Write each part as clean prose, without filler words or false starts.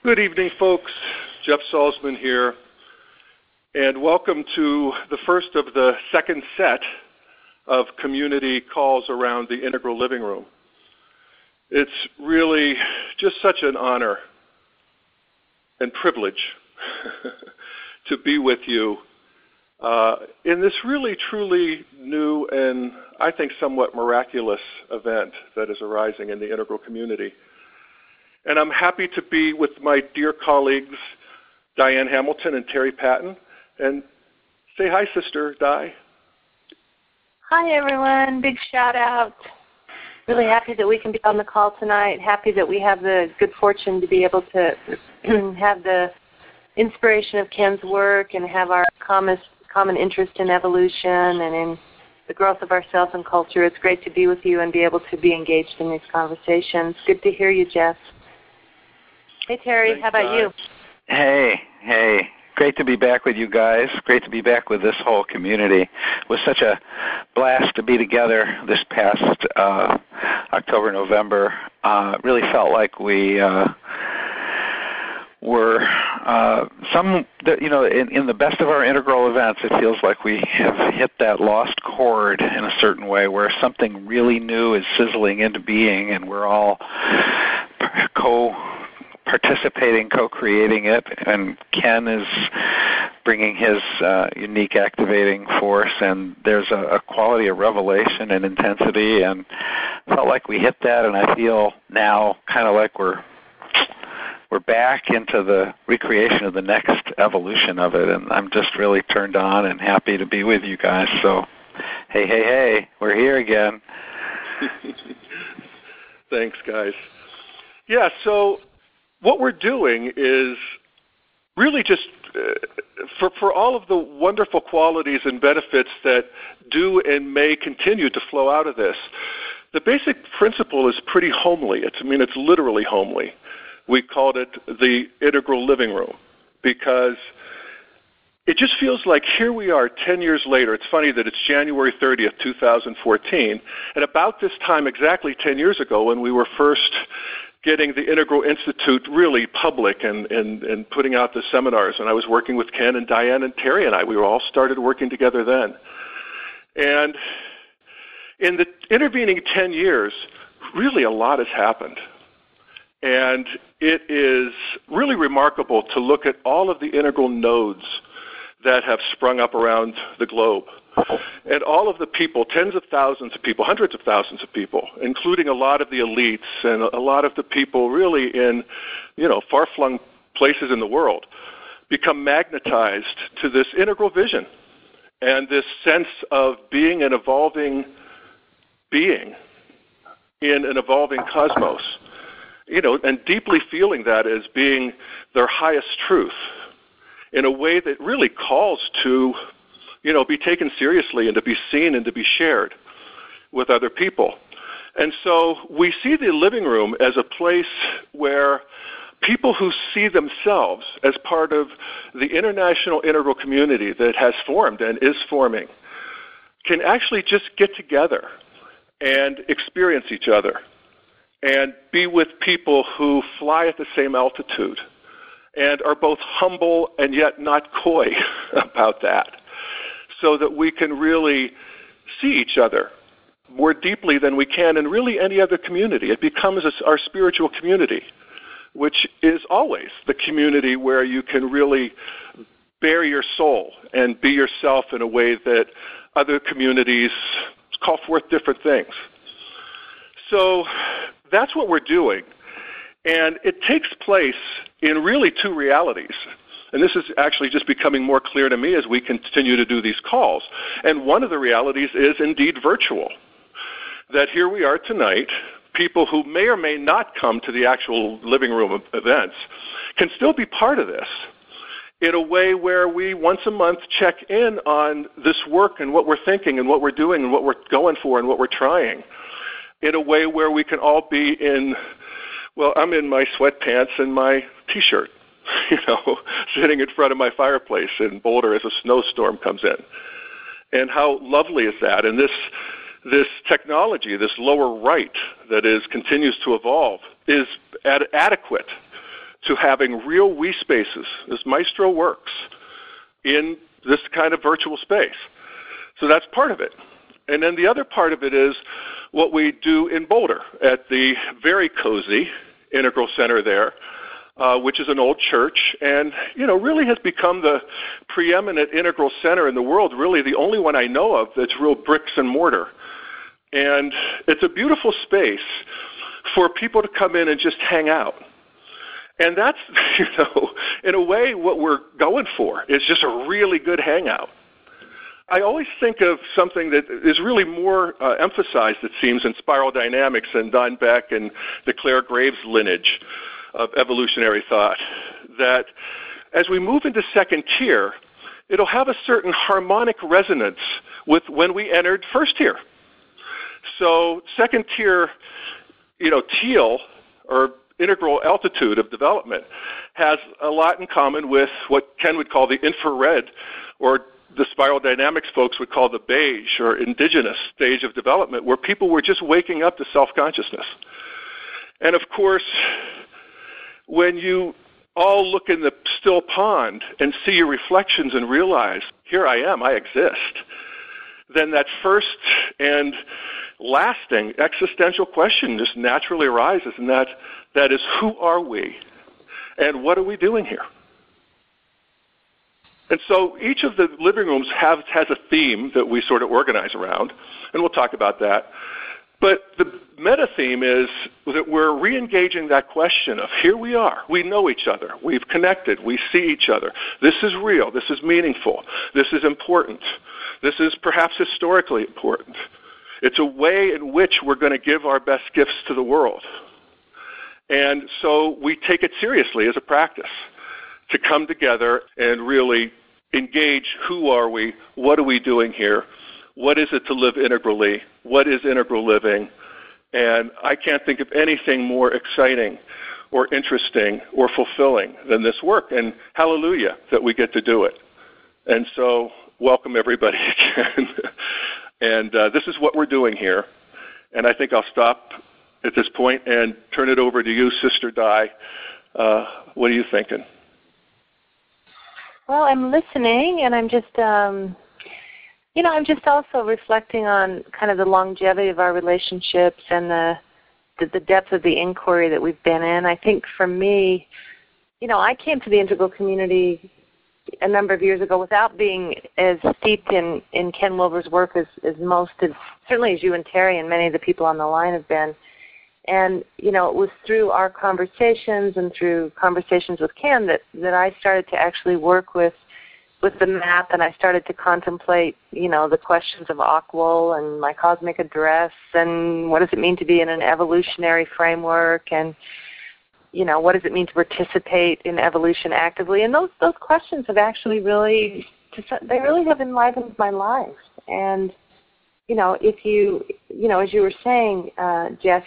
Good evening, folks. Jeff Salzman here, and welcome to the first of the second set of community calls around the Integral Living Room. It's really just such an honor and privilege to be with you in this really, truly new and I think somewhat miraculous event that is arising in the Integral community. And I'm happy to be with my dear colleagues, Diane Hamilton and Terry Patton. And say hi, Sister Di. Hi, everyone. Big shout out. Really happy that we can be on the call tonight. Happy that we have the good fortune to be able to have the inspiration of Ken's work and have our common interest in evolution and in the growth of ourselves and culture. It's great to be with you and be able to be engaged in these conversations. Good to hear you, Jeff. Hey, Terry, Thanks, how about you? Hey. Great to be back with you guys. Great to be back with this whole community. It was such a blast to be together this past October, November. Really felt like we were in the best of our integral events. It feels like we have hit that lost chord in a certain way where something really new is sizzling into being and we're all participating, co-creating it, and Ken is bringing his unique activating force, and there's a quality of revelation and intensity, and felt like we hit that, and I feel now kind of like we're back into the recreation of the next evolution of it, and I'm just really turned on and happy to be with you guys. So, hey, we're here again. Thanks, guys. Yeah, so what we're doing is really just for all of the wonderful qualities and benefits that do and may continue to flow out of this, the basic principle is pretty homely. It's literally homely. We called it the Integral Living Room because it just feels like here we are 10 years later. It's funny that it's January 30th, 2014, and about this time exactly 10 years ago when we were first getting the Integral Institute really public and putting out the seminars. And I was working with Ken and Diane and Terry and we were all started working together then. And in the intervening 10 years, really a lot has happened. And it is really remarkable to look at all of the integral nodes that have sprung up around the globe. And all of the people, tens of thousands of people, hundreds of thousands of people, including a lot of the elites and a lot of the people really in, far-flung places in the world, become magnetized to this integral vision and this sense of being an evolving being in an evolving cosmos, and deeply feeling that as being their highest truth in a way that really calls to be taken seriously and to be seen and to be shared with other people. And so we see the living room as a place where people who see themselves as part of the international integral community that has formed and is forming can actually just get together and experience each other and be with people who fly at the same altitude and are both humble and yet not coy about that, so that we can really see each other more deeply than we can in really any other community. It becomes our spiritual community, which is always the community where you can really bare your soul and be yourself in a way that other communities call forth different things. So that's what we're doing. And it takes place in really two realities. And this is actually just becoming more clear to me as we continue to do these calls. And one of the realities is indeed virtual. That here we are tonight, people who may or may not come to the actual living room events can still be part of this in a way where we once a month check in on this work and what we're thinking and what we're doing and what we're going for and what we're trying, in a way where we can all be in, I'm in my sweatpants and my T-shirt, sitting in front of my fireplace in Boulder as a snowstorm comes in. And how lovely is that? And this technology, this lower right that continues to evolve, is adequate to having real we spaces, as Maestro works, in this kind of virtual space. So that's part of it. And then the other part of it is what we do in Boulder at the very cozy Integral Center there, which is an old church and, really has become the preeminent Integral Center in the world, really the only one I know of that's real bricks and mortar. And it's a beautiful space for people to come in and just hang out. And that's, in a way what we're going for is just a really good hangout. I always think of something that is really more emphasized, it seems, in spiral dynamics and Don Beck and the Clare Graves lineage of evolutionary thought, that as we move into second tier, it'll have a certain harmonic resonance with when we entered first tier. So second tier, teal, or integral altitude of development, has a lot in common with what Ken would call the infrared, or the spiral dynamics folks would call the beige or indigenous stage of development, where people were just waking up to self-consciousness. And of course, when you all look in the still pond and see your reflections and realize, here I am, I exist, then that first and lasting existential question just naturally arises, and that is, who are we and what are we doing here? And so each of the living rooms has a theme that we sort of organize around, and we'll talk about that. But the meta theme is that we're re-engaging that question of, here we are, we know each other, we've connected, we see each other. This is real, this is meaningful, this is important, this is perhaps historically important. It's a way in which we're going to give our best gifts to the world. And so we take it seriously as a practice to come together and really engage, who are we, what are we doing here, what is it to live integrally, what is integral living, and I can't think of anything more exciting or interesting or fulfilling than this work, and hallelujah that we get to do it. And so welcome everybody again. And this is what we're doing here, and I think I'll stop at this point and turn it over to you, Sister Di. What are you thinking? Well, I'm listening, and I'm just, I'm just also reflecting on kind of the longevity of our relationships and the depth of the inquiry that we've been in. I think for me, I came to the Integral community a number of years ago without being as steeped in Ken Wilber's work as most, certainly as you and Terry and many of the people on the line have been. And, it was through our conversations and through conversations with Ken that I started to actually work with the map, and I started to contemplate, the questions of Akwol and my cosmic address, and what does it mean to be in an evolutionary framework, and, what does it mean to participate in evolution actively? And those questions have actually really have enlivened my life. And if you, as you were saying, Jeff,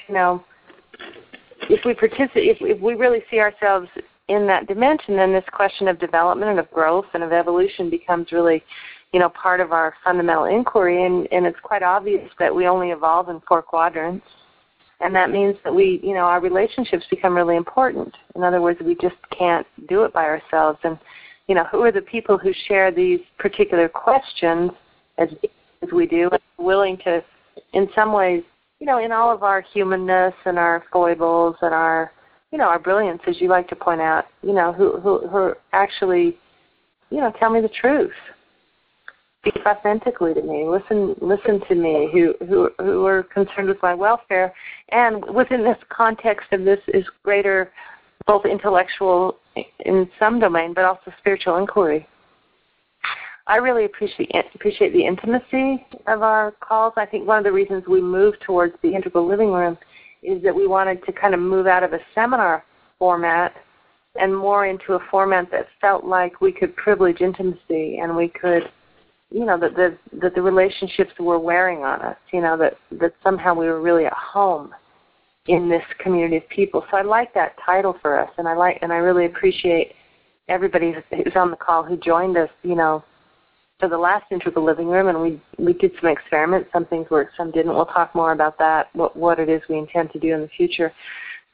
if we really see ourselves in that dimension, then this question of development and of growth and of evolution becomes really, part of our fundamental inquiry. And it's quite obvious that we only evolve in 4 quadrants. And that means that our relationships become really important. In other words, we just can't do it by ourselves. And, who are the people who share these particular questions as we do, and willing to, in some ways, in all of our humanness and our foibles and our, our brilliance, as you like to point out, who actually, tell me the truth. Speak authentically to me. Listen to me. Who are concerned with my welfare, and within this context of this is greater, both intellectual in some domain, but also spiritual inquiry. I really appreciate the intimacy of our calls. I think one of the reasons we moved towards the Integral Living Room is that we wanted to kind of move out of a seminar format and more into a format that felt like we could privilege intimacy, and we could, that the relationships were wearing on us, that somehow we were really at home in this community of people. So I like that title for us, and I really appreciate everybody who's on the call who joined us, for the last Integral Living Room, and we did some experiments. Some things worked, some didn't. We'll talk more about that, what it is we intend to do in the future.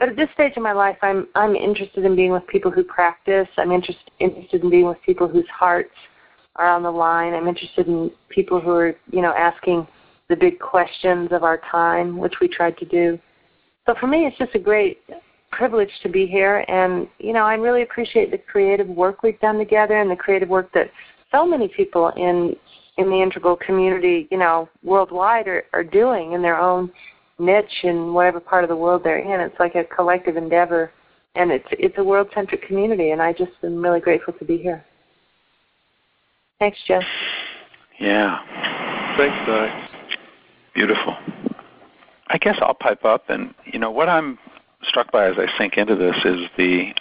But at this stage in my life, I'm interested in being with people who practice. I'm interested in being with people whose hearts are on the line. I'm interested in people who are, asking the big questions of our time, which we tried to do. So for me, it's just a great privilege to be here. And, I really appreciate the creative work we've done together and the creative work that so many people in the Integral community, worldwide are doing in their own niche in whatever part of the world they're in. It's like a collective endeavor, and it's a world-centric community, and I just am really grateful to be here. Thanks, Jeff. Yeah. Thanks, Di. Beautiful. I guess I'll pipe up, and what I'm struck by as I sink into this is the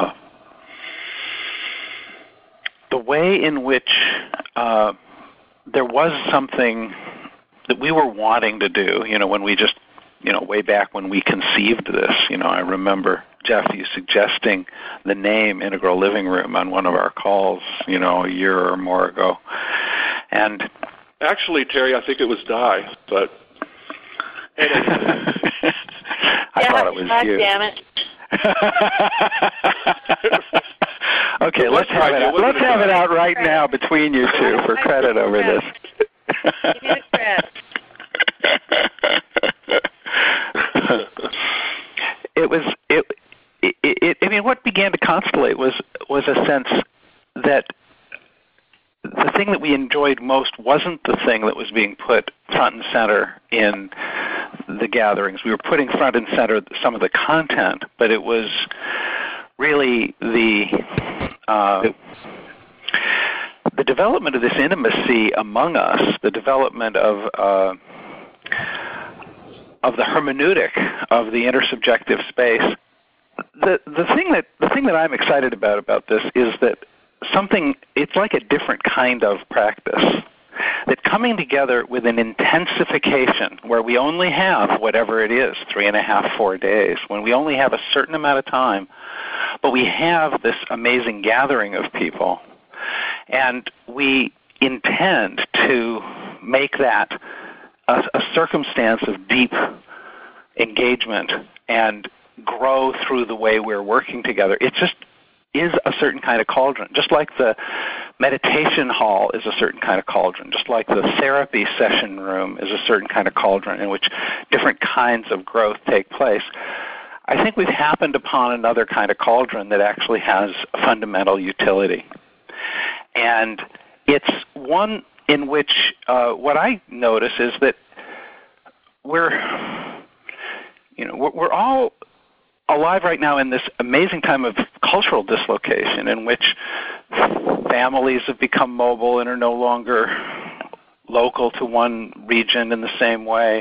way in which there was something that we were wanting to do, when we just, way back when we conceived this. I remember, Jeff, you suggesting the name Integral Living Room on one of our calls, a year or more ago. And actually, Terry, I think it was Di, but I thought it was you. Damn it. Okay, let's have it out right now between you two for credit over this. Give me the credit. What began to constellate was a sense that the thing that we enjoyed most wasn't the thing that was being put front and center in the gatherings. We were putting front and center some of the content, but it was really the development of this intimacy among us, the development of the hermeneutic of the intersubjective space. The thing that I'm excited about this is that it's like a different kind of practice. That coming together with an intensification where we only have whatever it is, 3.5, 4 days, when we only have a certain amount of time, but we have this amazing gathering of people, and we intend to make that a circumstance of deep engagement and grow through the way we're working together. It just is a certain kind of cauldron, just like the meditation hall is a certain kind of cauldron, just like the therapy session room is a certain kind of cauldron in which different kinds of growth take place. I think we've happened upon another kind of cauldron that actually has a fundamental utility. And it's one in which what I notice is that we're all alive right now in this amazing time of cultural dislocation in which families have become mobile and are no longer local to one region in the same way.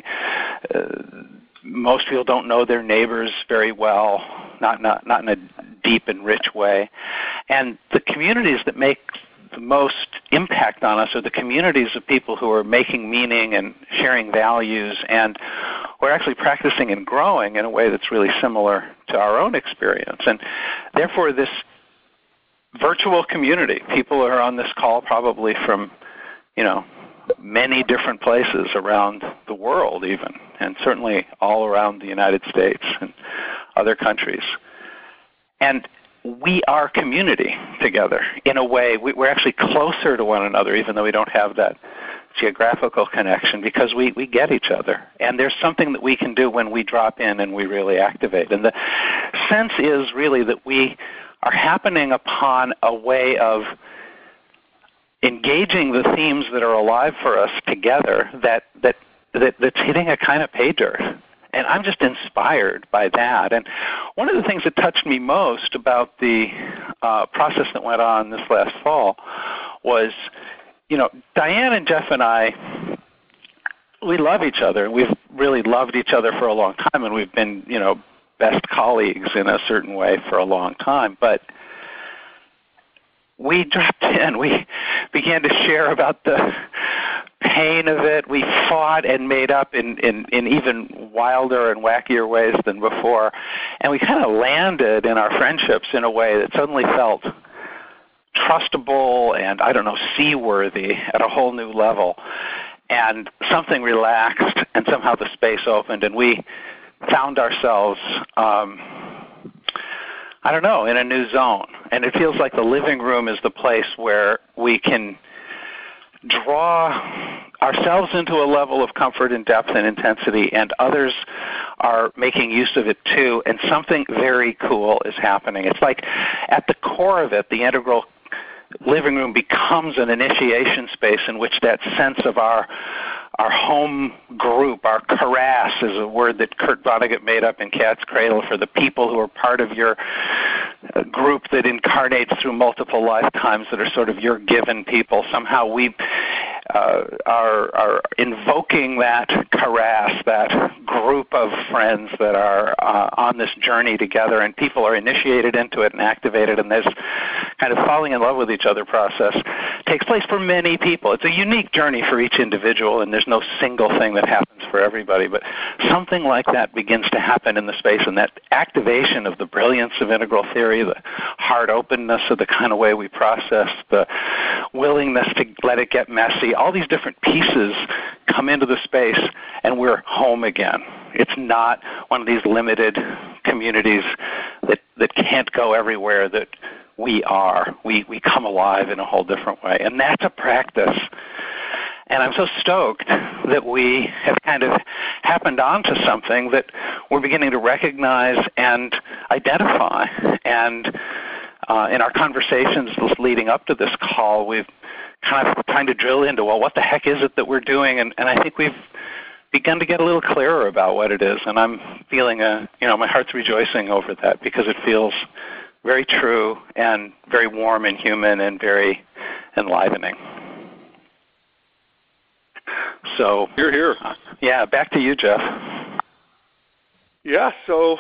Most people don't know their neighbors very well, not in a deep and rich way. And the communities that make the most impact on us are the communities of people who are making meaning and sharing values, and we're actually practicing and growing in a way that's really similar to our own experience. And therefore, this virtual community, people are on this call probably from, many different places around the world even, and certainly all around the United States and other countries. And we are community together in a way. We're actually closer to one another, even though we don't have that geographical connection, because we get each other. And there's something that we can do when we drop in and we really activate. And the sense is really that we are happening upon a way of engaging the themes that are alive for us together that's hitting a kind of pay dirt. And I'm just inspired by that. And one of the things that touched me most about the process that went on this last fall was, Diane and Jeff and I, we love each other. We've really loved each other for a long time, and we've been, best colleagues in a certain way for a long time. But we dropped in. We began to share about the pain of it. We fought and made up in even wilder and wackier ways than before. And we kind of landed in our friendships in a way that suddenly felt trustable and, seaworthy at a whole new level. And something relaxed, and somehow the space opened, and we found ourselves I don't know, in a new zone. And it feels like the living room is the place where we can draw ourselves into a level of comfort and depth and intensity, and others are making use of it too, and something very cool is happening. It's like at the core of it, the integral living room becomes an initiation space in which that sense of our home group, our karass is a word that Kurt Vonnegut made up in Cat's Cradle for the people who are part of your group that incarnates through multiple lifetimes that are sort of your given people. Somehow we are invoking that karass, that group of friends that are on this journey together, and people are initiated into it and activated, and this kind of falling in love with each other process takes place for many people. It's a unique journey for each individual, and there's no single thing that happens for everybody, but something like that begins to happen in the space, and that activation of the brilliance of integral theory, the heart openness of the kind of way we process, the willingness to let it get messy, all these different pieces come into the space, and we're home again. It's not one of these limited communities that can't go everywhere that we are. We come alive in a whole different way, and that's a practice. And I'm so stoked that we have kind of happened onto something that we're beginning to recognize and identify. And in our conversations leading up to this call, we've kind of trying to drill into, well, what the heck is it that we're doing? And I think we've begun to get a little clearer about what it is. And I'm feeling my heart's rejoicing over that, because it feels very true and very warm and human and very enlivening. So You're here. Yeah, back to you, Jeff. Yeah, so,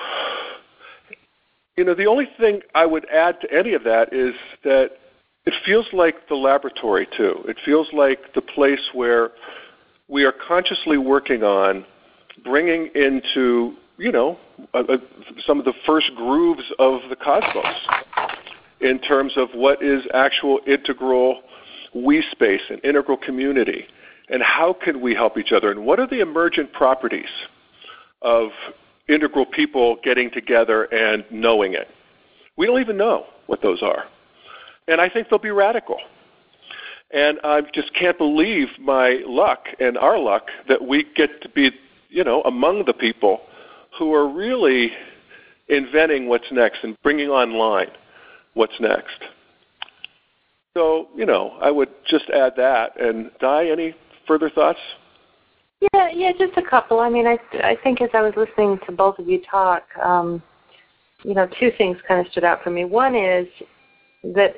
the only thing I would add to any of that is that it feels like the laboratory, too. It feels like the place where we are consciously working on bringing into, some of the first grooves of the cosmos in terms of what is actual integral we space and integral community. And how can we help each other? And what are the emergent properties of integral people getting together and knowing it? We don't even know what those are. And I think they'll be radical. And I just can't believe my luck and our luck that we get to be, among the people who are really inventing what's next and bringing online what's next. So, I would just add that. And Di, any further thoughts? Yeah, just a couple. I mean, I think as I was listening to both of you talk, two things kind of stood out for me. One is that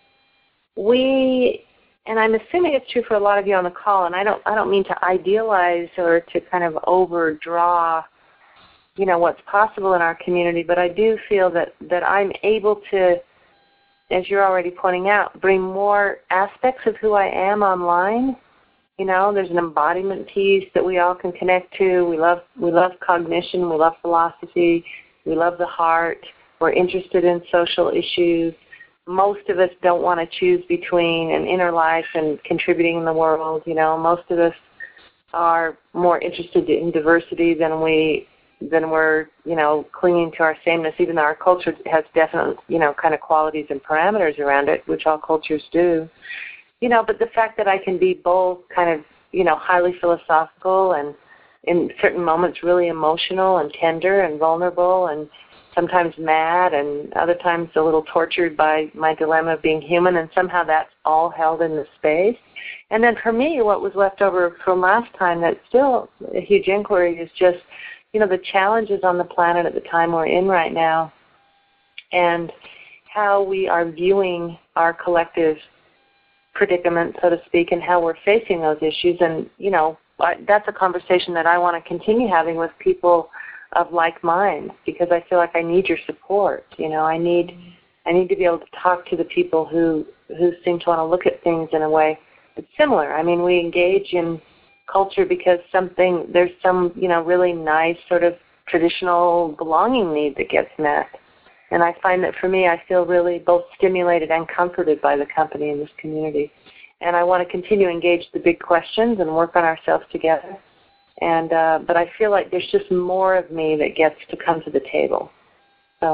and I'm assuming it's true for a lot of you on the call, and I don't mean to idealize or to kind of overdraw, what's possible in our community, but I do feel that I'm able to, as you're already pointing out, bring more aspects of who I am online. There's an embodiment piece that we all can connect to. We love cognition. We love philosophy. We love the heart. We're interested in social issues. Most of us don't want to choose between an inner life and contributing in the world. Most of us are more interested in diversity than we're clinging to our sameness, even though our culture has definite, kind of qualities and parameters around it, which all cultures do. But the fact that I can be both kind of, highly philosophical and in certain moments really emotional and tender and vulnerable and sometimes mad and other times a little tortured by my dilemma of being human, and somehow that's all held in the space. And then for me, what was left over from last time that's still a huge inquiry is just, the challenges on the planet at the time we're in right now and how we are viewing our collective predicament, so to speak, and how we're facing those issues. And, that's a conversation that I want to continue having with people of like mind, because I feel like I need your support. I need to be able to talk to the people who seem to want to look at things in a way that's similar. I mean, we engage in culture because there's some, really nice sort of traditional belonging need that gets met. And I find that for me, I feel really both stimulated and comforted by the company in this community. And I want to continue to engage the big questions and work on ourselves together. But I feel like there's just more of me that gets to come to the table. So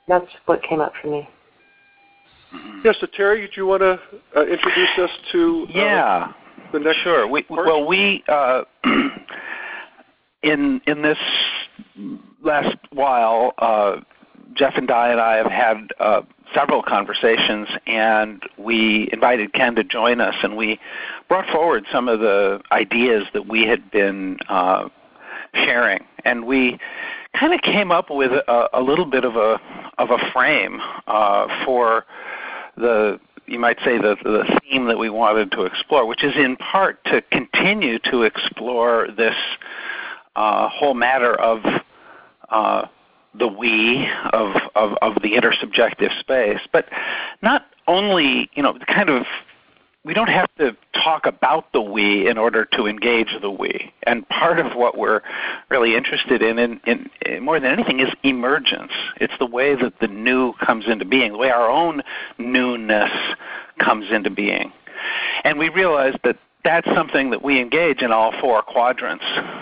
That's what came up for me. Yes, so Terry, do you want to introduce us to the next? Sure. We in this last while, Jeff and Di and I have had several conversations, and we invited Ken to join us, and we brought forward some of the ideas that we had been sharing, and we kind of came up with a little bit of a frame for you might say the theme that we wanted to explore, which is in part to continue to explore this whole matter of the we, of the intersubjective space, but not only, we don't have to talk about the we in order to engage the we. And part of what we're really interested in more than anything is emergence. It's the way that the new comes into being, the way our own newness comes into being. And we realize that that's something that we engage in all four quadrants.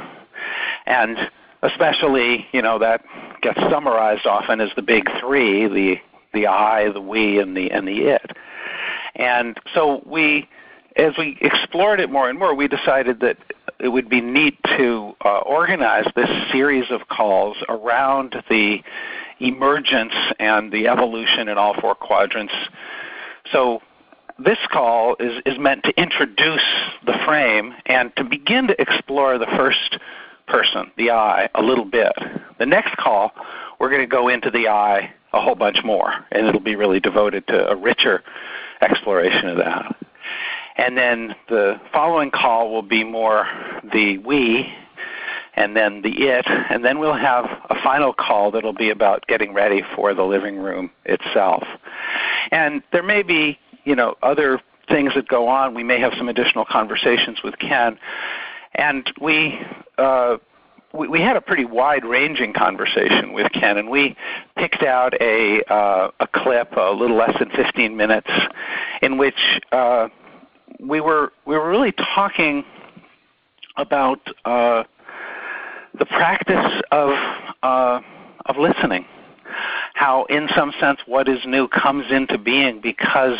And especially, that gets summarized often as the big three, the I, the we, and the it. And so as we explored it more and more, we decided that it would be neat to organize this series of calls around the emergence and the evolution in all four quadrants. So this call is meant to introduce the frame and to begin to explore the first person, the I, a little bit. The next call, we're going to go into the I a whole bunch more, and it'll be really devoted to a richer exploration of that. And then the following call will be more the we, and then the it, and then we'll have a final call that'll be about getting ready for the living room itself. And there may be, other things that go on. We may have some additional conversations with Ken. And we had a pretty wide-ranging conversation with Ken, and we picked out a clip, a little less than 15 minutes, in which we were really talking about the practice of listening. How, in some sense, what is new comes into being because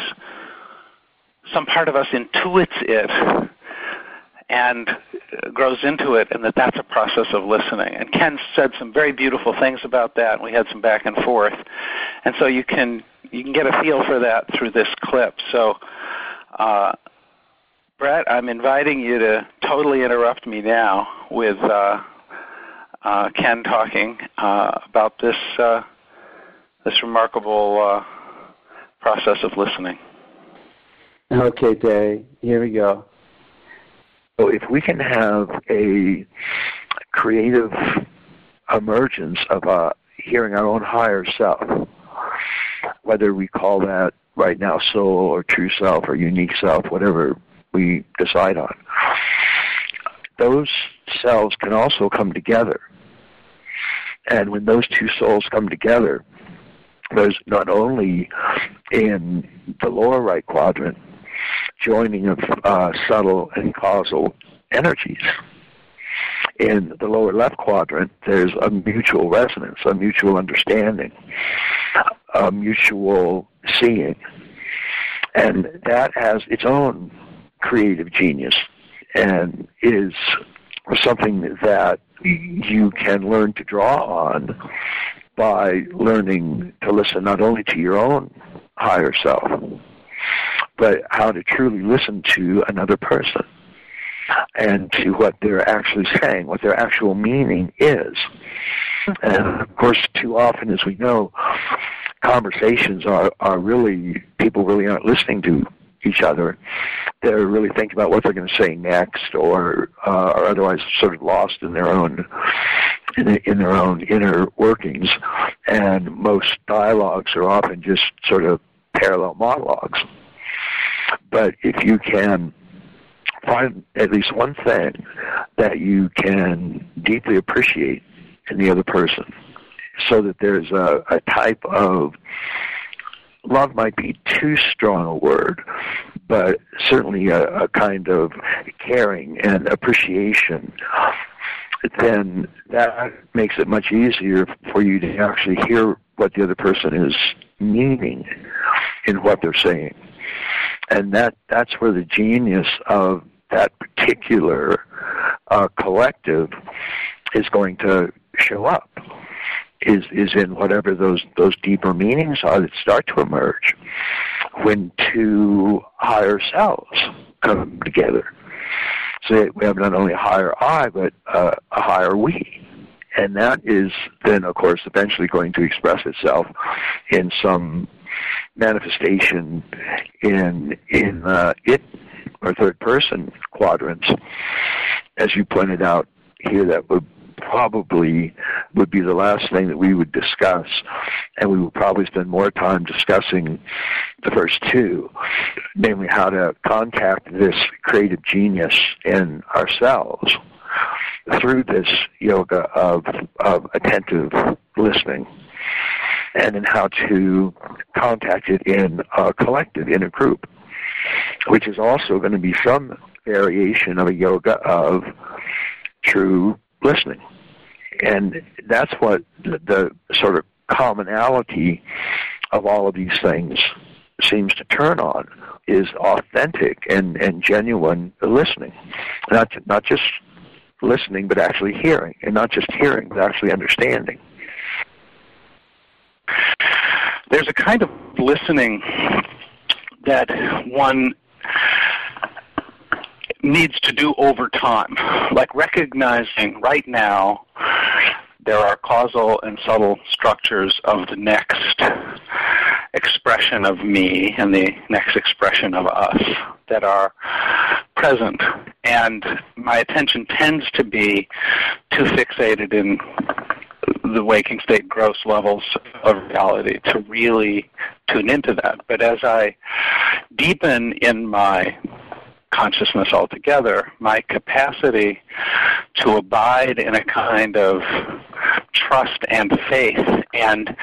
some part of us intuits it and grows into it, and that's a process of listening. And Ken said some very beautiful things about that, and we had some back and forth. And so you can get a feel for that through this clip. So, Brett, I'm inviting you to totally interrupt me now with Ken talking about this remarkable process of listening. Okay, Terry, here we go. So if we can have a creative emergence of hearing our own higher self, whether we call that right now soul or true self or unique self, whatever we decide on, those selves can also come together. And when those two souls come together, there's not only in the lower right quadrant joining of subtle and causal energies. In the lower left quadrant, there's a mutual resonance, a mutual understanding, a mutual seeing. And that has its own creative genius and is something that you can learn to draw on by learning to listen not only to your own higher self, but how to truly listen to another person and to what they're actually saying, what their actual meaning is. And, of course, too often, as we know, conversations are really, people really aren't listening to each other. They're really thinking about what they're going to say next, or are otherwise sort of lost in their own inner workings. And most dialogues are often just sort of parallel monologues. But if you can find at least one thing that you can deeply appreciate in the other person, so that there's a type of love, might be too strong a word, but certainly a kind of caring and appreciation, then that makes it much easier for you to actually hear what the other person is meaning in what they're saying. And that's where the genius of that particular collective is going to show up, is in whatever those deeper meanings are that start to emerge when two higher selves come together. So we have not only a higher I, but a higher we. And that is then, of course, eventually going to express itself in some manifestation in it or third person quadrants. As you pointed out here, that would be the last thing that we would discuss, and we would probably spend more time discussing the first two, namely how to contact this creative genius in ourselves through this yoga of attentive listening, and then how to contact it in a collective, in a group, which is also going to be some variation of a yoga of true listening. And that's what the sort of commonality of all of these things seems to turn on, is authentic and genuine listening. Not just listening, but actually hearing, and not just hearing, but actually understanding. There's a kind of listening that one needs to do over time, like recognizing right now there are causal and subtle structures of the next expression of me and the next expression of us that are present. And my attention tends to be too fixated in the waking state gross levels of reality to really tune into that. But as I deepen in my consciousness altogether, my capacity to abide in a kind of trust and faith and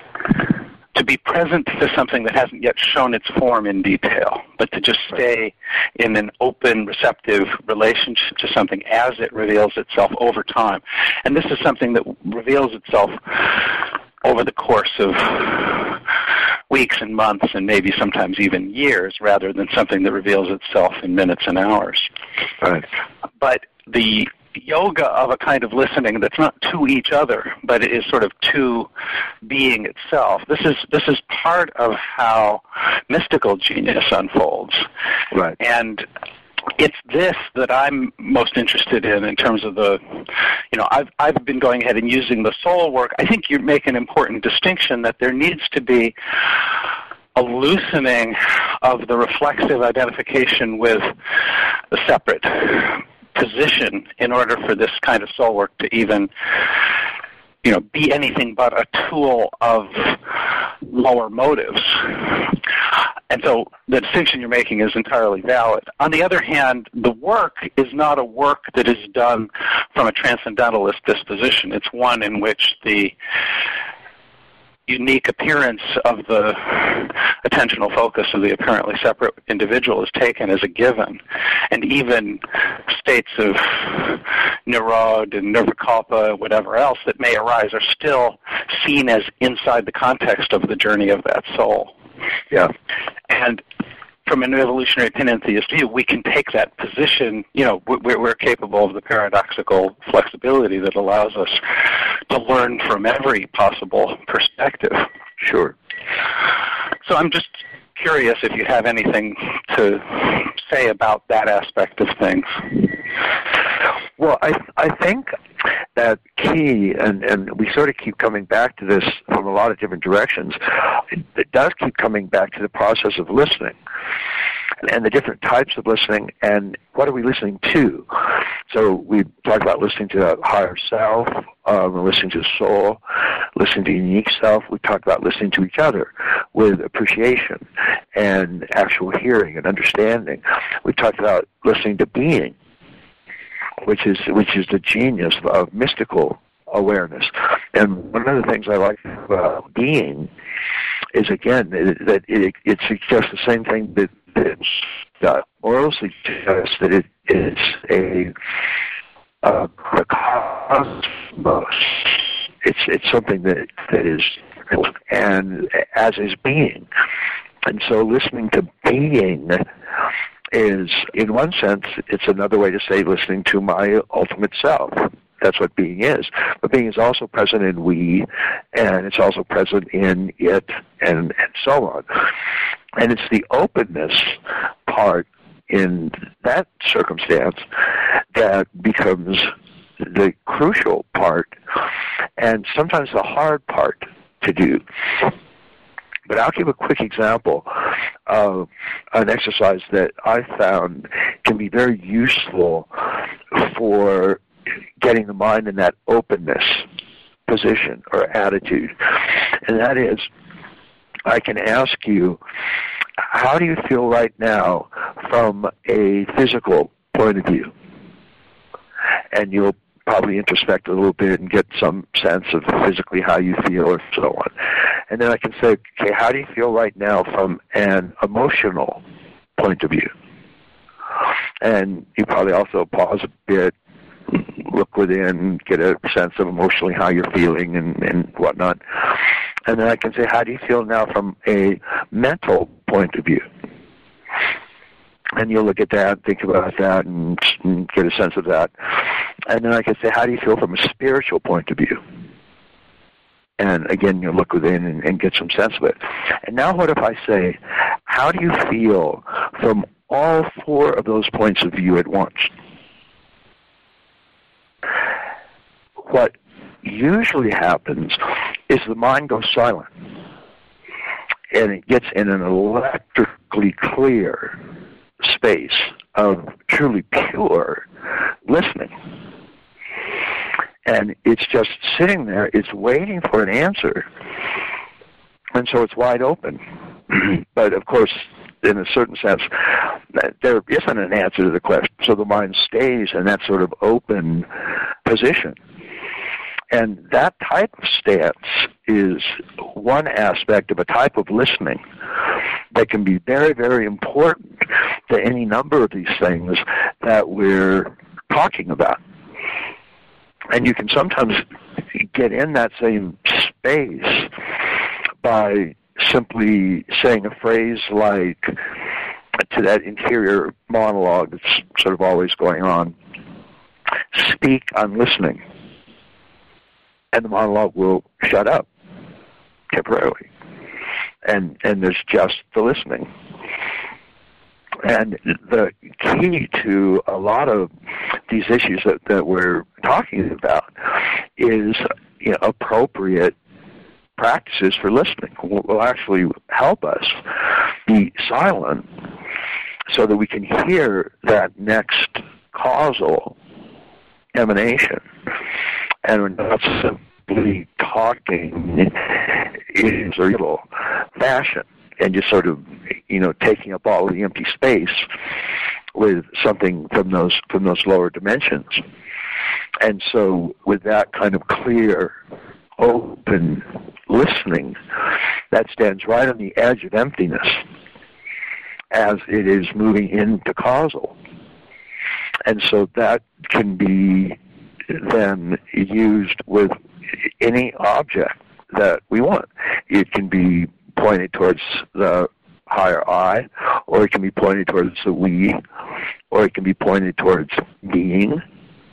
to be present to something that hasn't yet shown its form in detail, but to just stay in an open, receptive relationship to something as it reveals itself over time. And this is something that reveals itself over the course of weeks and months and maybe sometimes even years, rather than something that reveals itself in minutes and hours. Right. But the yoga of a kind of listening that's not to each other, but it is sort of to being itself. This is part of how mystical genius unfolds. Right. And it's this that I'm most interested in terms of the, I've been going ahead and using the soul work. I think you make an important distinction that there needs to be a loosening of the reflexive identification with the separate position in order for this kind of soul work to even, be anything but a tool of lower motives. And so the distinction you're making is entirely valid. On the other hand, the work is not a work that is done from a transcendentalist disposition. It's one in which the unique appearance of the attentional focus of the apparently separate individual is taken as a given. And even states of nirod and nirvikalpa, whatever else that may arise, are still seen as inside the context of the journey of that soul. Yeah. And from an evolutionary panentheist view, we can take that position, we're capable of the paradoxical flexibility that allows us to learn from every possible perspective. Sure. So I'm just curious if you have anything to say about that aspect of things. Well, I think that key, and we sort of keep coming back to this from a lot of different directions, it does keep coming back to the process of listening and the different types of listening, and what are we listening to? So we talk about listening to the higher self, listening to soul, listening to unique self. We talk about listening to each other with appreciation and actual hearing and understanding. We talked about listening to being, which is the genius of mystical awareness. And one of the things I like about being is, again, that it suggests the same thing that oral suggests, that it is the cosmos. It's something that is and as is being. And so listening to being is, in one sense, it's another way to say listening to my ultimate self. That's what being is. But being is also present in we, and it's also present in it, and so on. And it's the openness part in that circumstance that becomes the crucial part, and sometimes the hard part to do. But I'll give a quick example of an exercise that I found can be very useful for getting the mind in that openness position or attitude. And that is, I can ask you, how do you feel right now from a physical point of view? And you'll probably introspect a little bit and get some sense of physically how you feel or so on. And then I can say, okay, how do you feel right now from an emotional point of view? And you probably also pause a bit, look within, get a sense of emotionally how you're feeling and whatnot. And then I can say, how do you feel now from a mental point of view? And you'll look at that, think about that, and get a sense of that. And then I can say, how do you feel from a spiritual point of view? And again, you'll look within and get some sense of it. And now what if I say, how do you feel from all four of those points of view at once? What usually happens is the mind goes silent, and it gets in an electrically clear space of truly pure listening. And it's just sitting there, it's waiting for an answer, and so it's wide open. But of course, in a certain sense, there isn't an answer to the question, so the mind stays in that sort of open position. And that type of stance is one aspect of a type of listening that can be very, very important to any number of these things that we're talking about. And you can sometimes get in that same space by simply saying a phrase like, to that interior monologue that's sort of always going on, speak, I'm listening. And the monologue will shut up temporarily. And there's just the listening. And the key to a lot of these issues that we're talking about is, appropriate practices for listening will actually help us be silent so that we can hear that next causal emanation. And we're not simply talking in a little fashion and just sort of, taking up all of the empty space with something from those lower dimensions. And so with that kind of clear, open listening, that stands right on the edge of emptiness as it is moving into causal. And so that can be then used with any object that we want. It can be pointed towards the higher I, or it can be pointed towards the we, or it can be pointed towards being.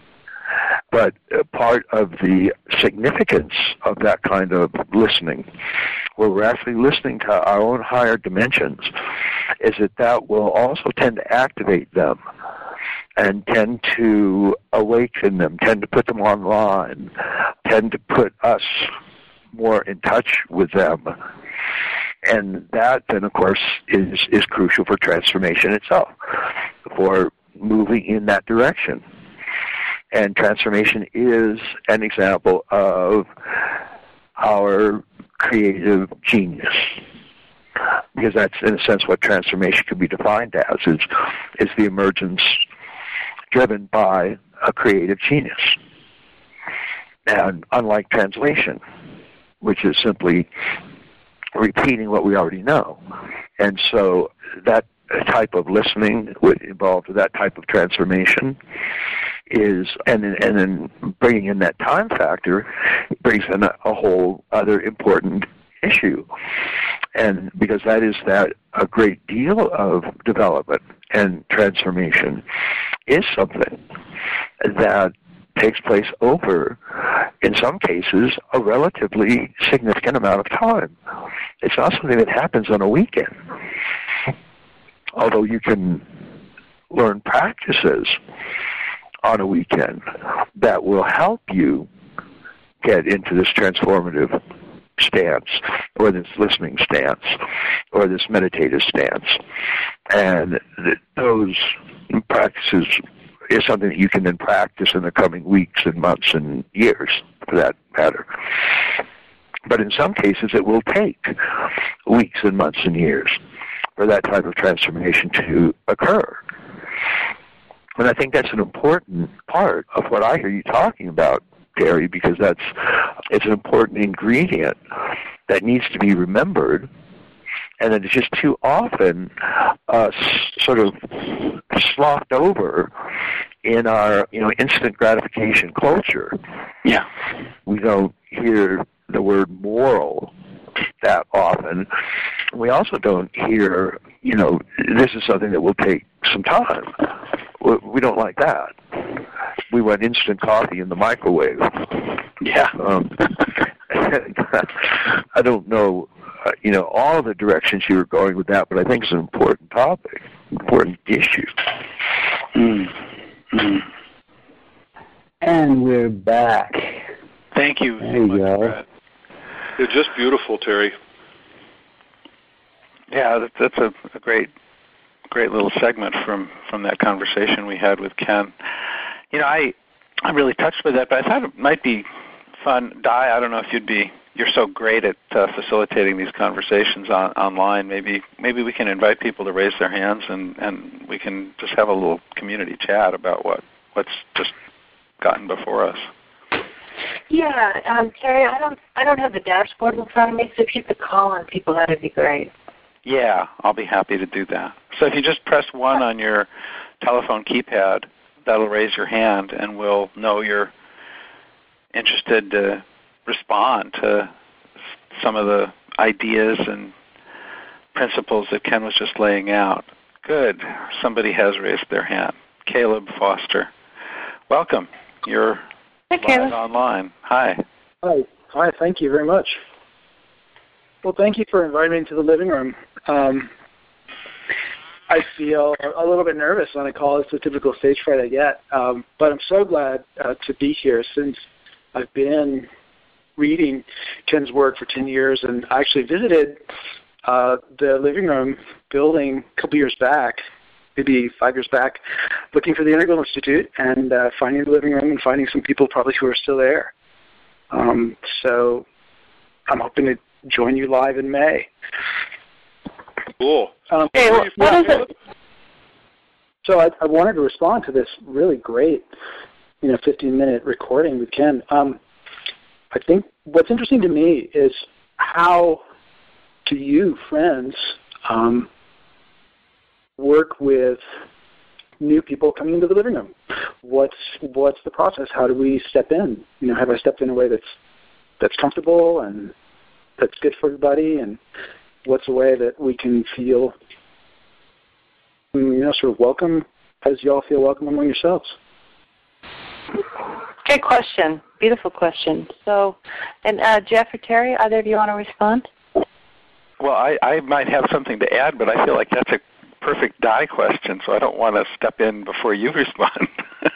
But part of the significance of that kind of listening, where we're actually listening to our own higher dimensions, is that will also tend to activate them and tend to awaken them, tend to put them online, tend to put us more in touch with them. And that then, of course, is crucial for transformation itself, for moving in that direction. And transformation is an example of our creative genius, because that's, in a sense, what transformation can be defined as, is the emergence driven by a creative genius. And unlike translation, which is simply repeating what we already know. And so that type of listening would involve that type of transformation is, and then bringing in that time factor brings in a whole other important issue. And because that is that a great deal of development and transformation is something that takes place over, in some cases, a relatively significant amount of time. It's not something that happens on a weekend. Although you can learn practices on a weekend that will help you get into this transformative stance, or this listening stance, or this meditative stance. And those practices is something that you can then practice in the coming weeks and months and years, for that matter. But in some cases, it will take weeks and months and years for that type of transformation to occur. And I think that's an important part of what I hear you talking about, Terry, because it's an important ingredient that needs to be remembered, and that it's just too often sort of sloughed over in our instant gratification culture. Yeah. We don't hear the word moral that often. We also don't hear, this is something that will take some time. We don't like that. We want instant coffee in the microwave. Yeah. I don't know, all the directions you were going with that, but I think it's an important topic, important issue. Mm-hmm. And we're back. Thank you. There you go. Brad. You're just beautiful, Terry. Yeah, that's a great little segment from that conversation we had with Ken. I'm really touched by that, but I thought it might be fun. Di, I don't know if you're so great at facilitating these conversations online. Maybe we can invite people to raise their hands and we can just have a little community chat about what's just gotten before us. Yeah, Terry, I don't have the dashboard in front of me, so if you could call on people, that would be great. Yeah, I'll be happy to do that. So if you just press 1 on your telephone keypad, that'll raise your hand, and we'll know you're interested to respond to some of the ideas and principles that Ken was just laying out. Good. Somebody has raised their hand. Caleb Foster. Welcome. You're live online. Hi. Hi, thank you very much. Well, thank you for inviting me into the living room. I feel a little bit nervous on a call. It's the typical stage fright I get. But I'm so glad to be here, since I've been reading Ken's work for 10 years, and I actually visited the living room building a couple years back, maybe 5 years back, looking for the Integral Institute and finding the living room and finding some people probably who are still there. So I'm hoping to join you live in May. Cool. Hey, what is it? So I wanted to respond to this really great, 15-minute recording with Ken. I think what's interesting to me is how do you, friends, work with new people coming into the living room? What's the process? How do we step in? Have I stepped in a way that's comfortable and that's good for everybody? And what's a way that we can feel, sort of welcome, as you all feel welcome among yourselves? Good question. Beautiful question. So, and Jeff or Terry, either of you want to respond? Well, I might have something to add, but I feel like that's a perfect Di question, so I don't want to step in before you respond.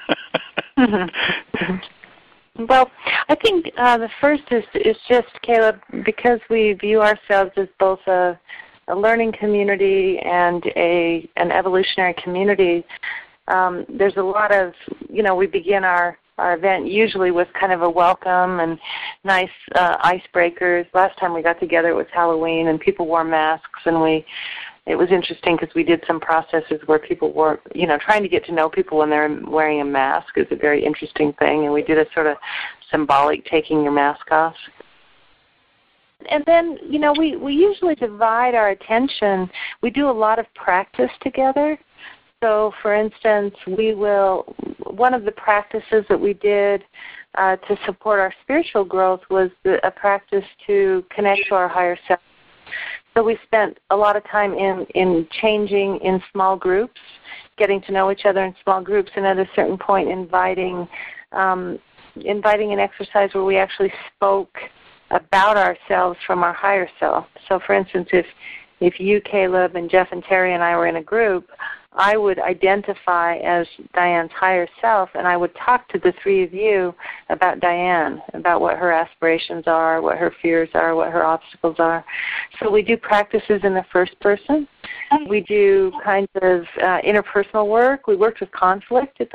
Well, I think the first is just, Caleb, because we view ourselves as both a learning community and an evolutionary community. There's a lot of, we begin our event usually with kind of a welcome and nice icebreakers. Last time we got together it was Halloween and people wore masks, and it was interesting because we did some processes where people were, trying to get to know people when they're wearing a mask is a very interesting thing, and we did a sort of symbolic taking your mask off. And then, we usually divide our attention. We do a lot of practice together. So, for instance, one of the practices that we did to support our spiritual growth was a practice to connect to our higher self. So we spent a lot of time in changing in small groups, getting to know each other in small groups, and at a certain point inviting an exercise where we actually spoke about ourselves from our higher self. So, for instance, if you, Caleb, and Jeff and Terry and I were in a group, I would identify as Diane's higher self, and I would talk to the three of you about Diane, about what her aspirations are, what her fears are, what her obstacles are. So we do practices in the first person. We do kinds of interpersonal work. We worked with conflict at the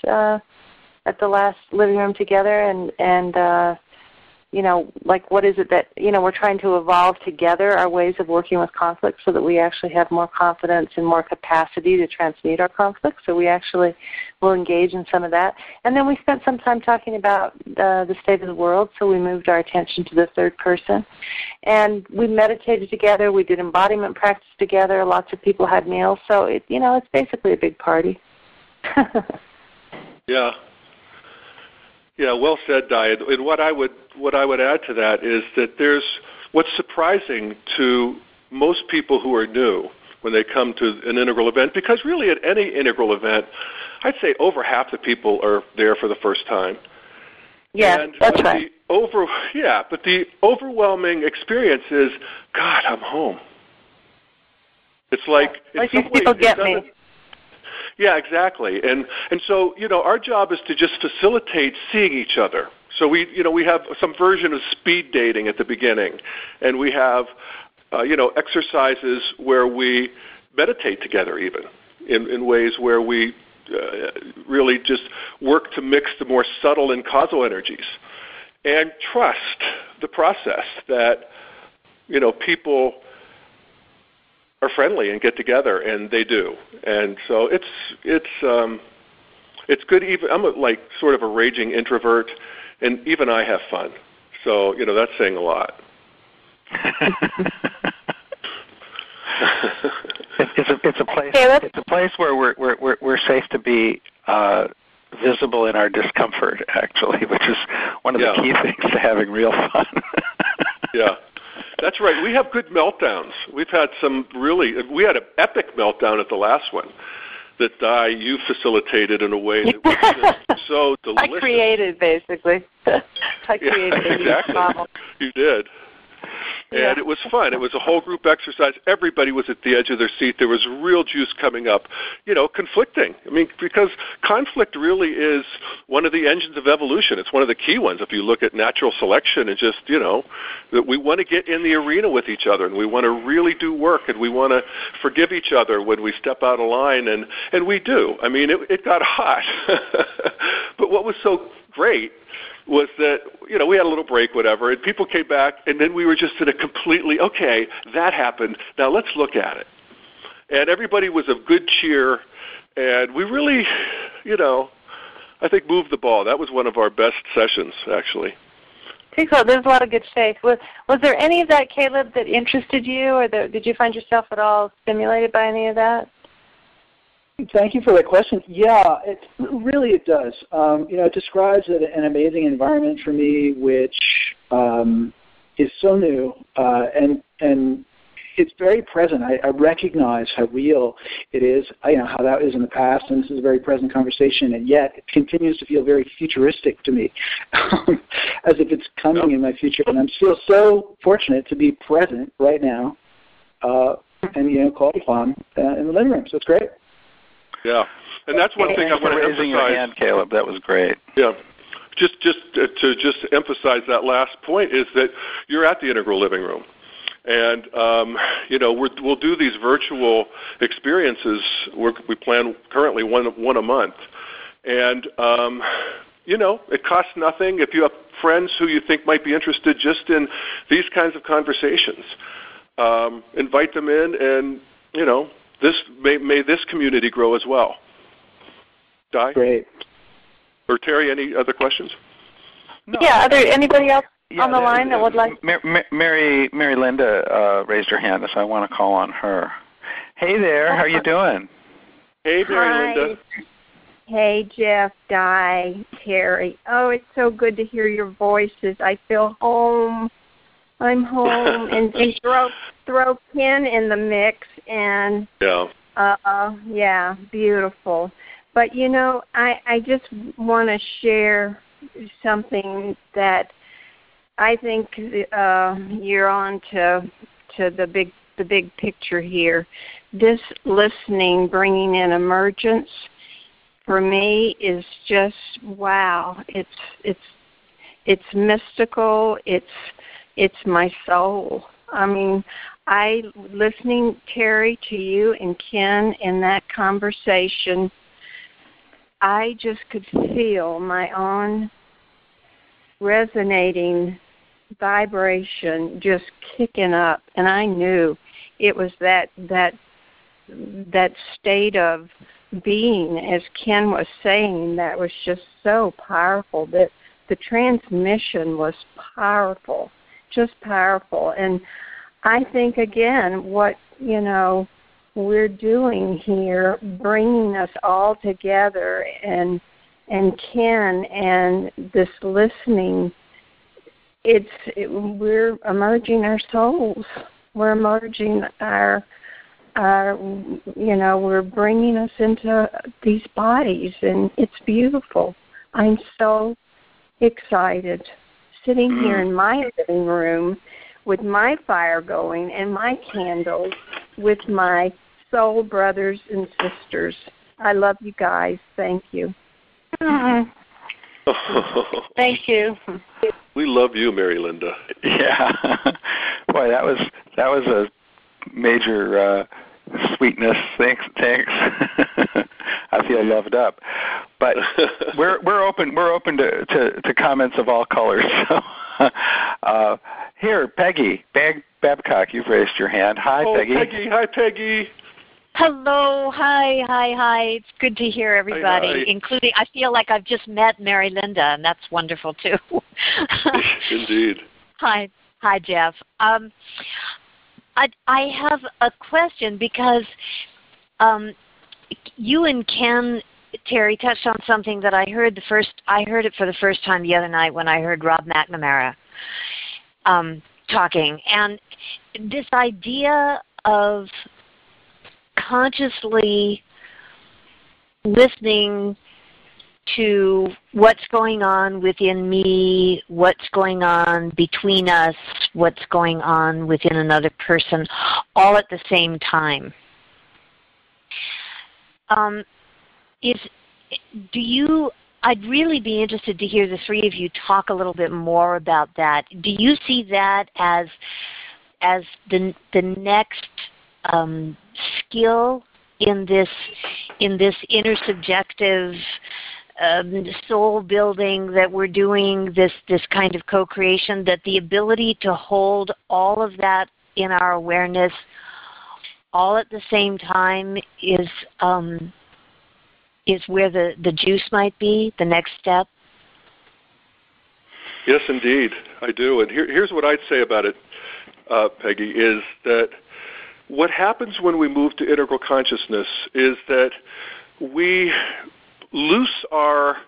last living room together, and like what is it that, we're trying to evolve together our ways of working with conflict so that we actually have more confidence and more capacity to transmute our conflict. So we actually will engage in some of that. And then we spent some time talking about the state of the world, so we moved our attention to the third person. And we meditated together. We did embodiment practice together. Lots of people had meals. So, it's basically a big party. Yeah. Yeah, well said, Diane. And what I would add to that is that there's what's surprising to most people who are new when they come to an integral event, because really at any integral event, I'd say over half the people are there for the first time. Yeah, that's right. But the overwhelming experience is, God, I'm home. It's like these people get me. Yeah, exactly. And so, our job is to just facilitate seeing each other. So we have some version of speed dating at the beginning, and we have, exercises where we meditate together even in ways where we really just work to mix the more subtle and causal energies and trust the process that, people are friendly and get together, and they do. And so it's good. Even I'm sort of a raging introvert, and even I have fun. So that's saying a lot. It's a place where we're safe to be visible in our discomfort, actually, which is one of the key things to having real fun. Yeah. That's right. We have good meltdowns. We've had we had an epic meltdown at the last one that you facilitated in a way that was just so delicious. I created, basically. I created exactly. You did. And it was fun. It was a whole group exercise. Everybody was at the edge of their seat. There was real juice coming up, conflicting. I mean, because conflict really is one of the engines of evolution. It's one of the key ones. If you look at natural selection and just, that we want to get in the arena with each other, and we want to really do work, and we want to forgive each other when we step out of line, and we do. I mean, it got hot. But what was so great was that, we had a little break, whatever, and people came back, and then we were just in a completely, okay, that happened, now let's look at it. And everybody was of good cheer, and we really, I think moved the ball. That was one of our best sessions, actually. Okay, cool. There's a lot of good faith. Was there any of that, Caleb, that interested you, or did you find yourself at all stimulated by any of that? Thank you for that question. Yeah, it does. It describes an amazing environment for me, which is so new, and it's very present. I recognize how real it is, how that is in the past, and this is a very present conversation, and yet it continues to feel very futuristic to me, as if it's coming in my future. And I feel so fortunate to be present right now, and called upon in the living room. So it's great. Yeah, and that's one thing I want to emphasize. Raising your hand, Caleb. That was great. Yeah, just to emphasize that last point is that you're at the Integral Living Room, and we'll do these virtual experiences. We plan currently one a month, and it costs nothing. If you have friends who you think might be interested just in these kinds of conversations, invite them in, and this may this community grow as well. Di? Great. Or Terry, any other questions? No. Yeah, are there anybody else on the line that would like? Mary Linda raised her hand, so I want to call on her. Hey there, how are you doing? Hey, Mary Hi. Linda. Hey, Jeff, Di, Terry. Oh, it's so good to hear your voices. I feel home. I'm home. And throw Ken in the mix. And, yeah, beautiful. But, you know, I just want to share something that I think you're on to the big picture here. This listening, bringing in emergence, for me is just wow. It's mystical. It's my soul. I mean, listening, Terry, to you and Ken in that conversation, I just could feel my own resonating vibration just kicking up, and I knew it was that state of being, as Ken was saying, that was just so powerful. That the transmission was powerful, just powerful. And I think again, what we're doing here, bringing us all together, and Ken and this listening. We're emerging our souls. We're emerging we're bringing us into these bodies, and it's beautiful. I'm so excited, sitting here in my living room with my fire going and my candles with my soul brothers and sisters. I love you guys. Thank you. Thank you. We love you, Mary Linda. Yeah. Boy, that was a major sweetness. Thanks. I feel loved up. But we're open to comments of all colors. So, here, Peggy Babcock, you've raised your hand. Hi, Peggy. Hi, Peggy. Hello, hi. It's good to hear everybody, including, I feel like I've just met Mary Linda, and that's wonderful too. Indeed. Hi, Jeff. I have a question because you and Ken, Terry, touched on something that I heard it for the first time the other night when I heard Rob McNamara talking, and this idea of consciously listening to what's going on within me, what's going on between us, what's going on within another person, all at the same time. I'd really be interested to hear the three of you talk a little bit more about that. Do you see that as the next skill in this intersubjective soul building that we're doing, this kind of co-creation, that the ability to hold all of that in our awareness all at the same time is where the juice might be, the next step? Yes, indeed, I do. And here's what I'd say about it, Peggy, is that what happens when we move to integral consciousness is that we loose our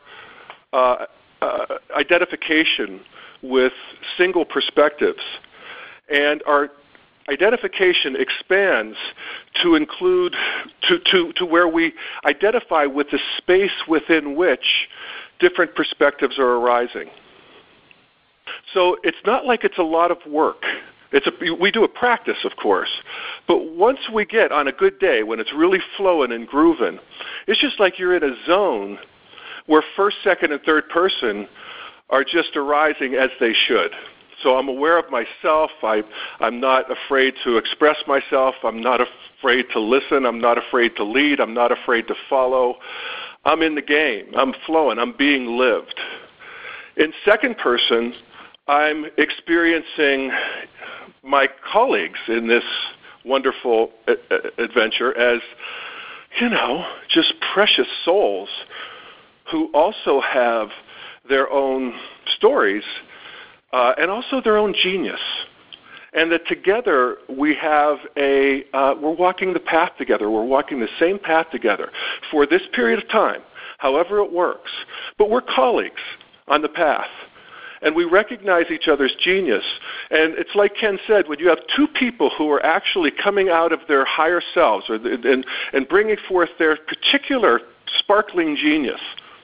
identification with single perspectives, and our identification expands to include to where we identify with the space within which different perspectives are arising. So it's not like it's a lot of work. We do a practice, of course, but once we get on a good day when it's really flowing and grooving, it's just like you're in a zone where first, second, and third person are just arising as they should. So I'm aware of myself. I'm not afraid to express myself. I'm not afraid to listen. I'm not afraid to lead. I'm not afraid to follow. I'm in the game. I'm flowing. I'm being lived. In second person, I'm experiencing my colleagues in this wonderful adventure as, just precious souls who also have their own stories and also their own genius. and that together we have we're walking the path together. We're walking the same path together for this period of time, however it works. But we're colleagues on the path, and we recognize each other's genius. And it's like Ken said, when you have two people who are actually coming out of their higher selves and bringing forth their particular sparkling genius,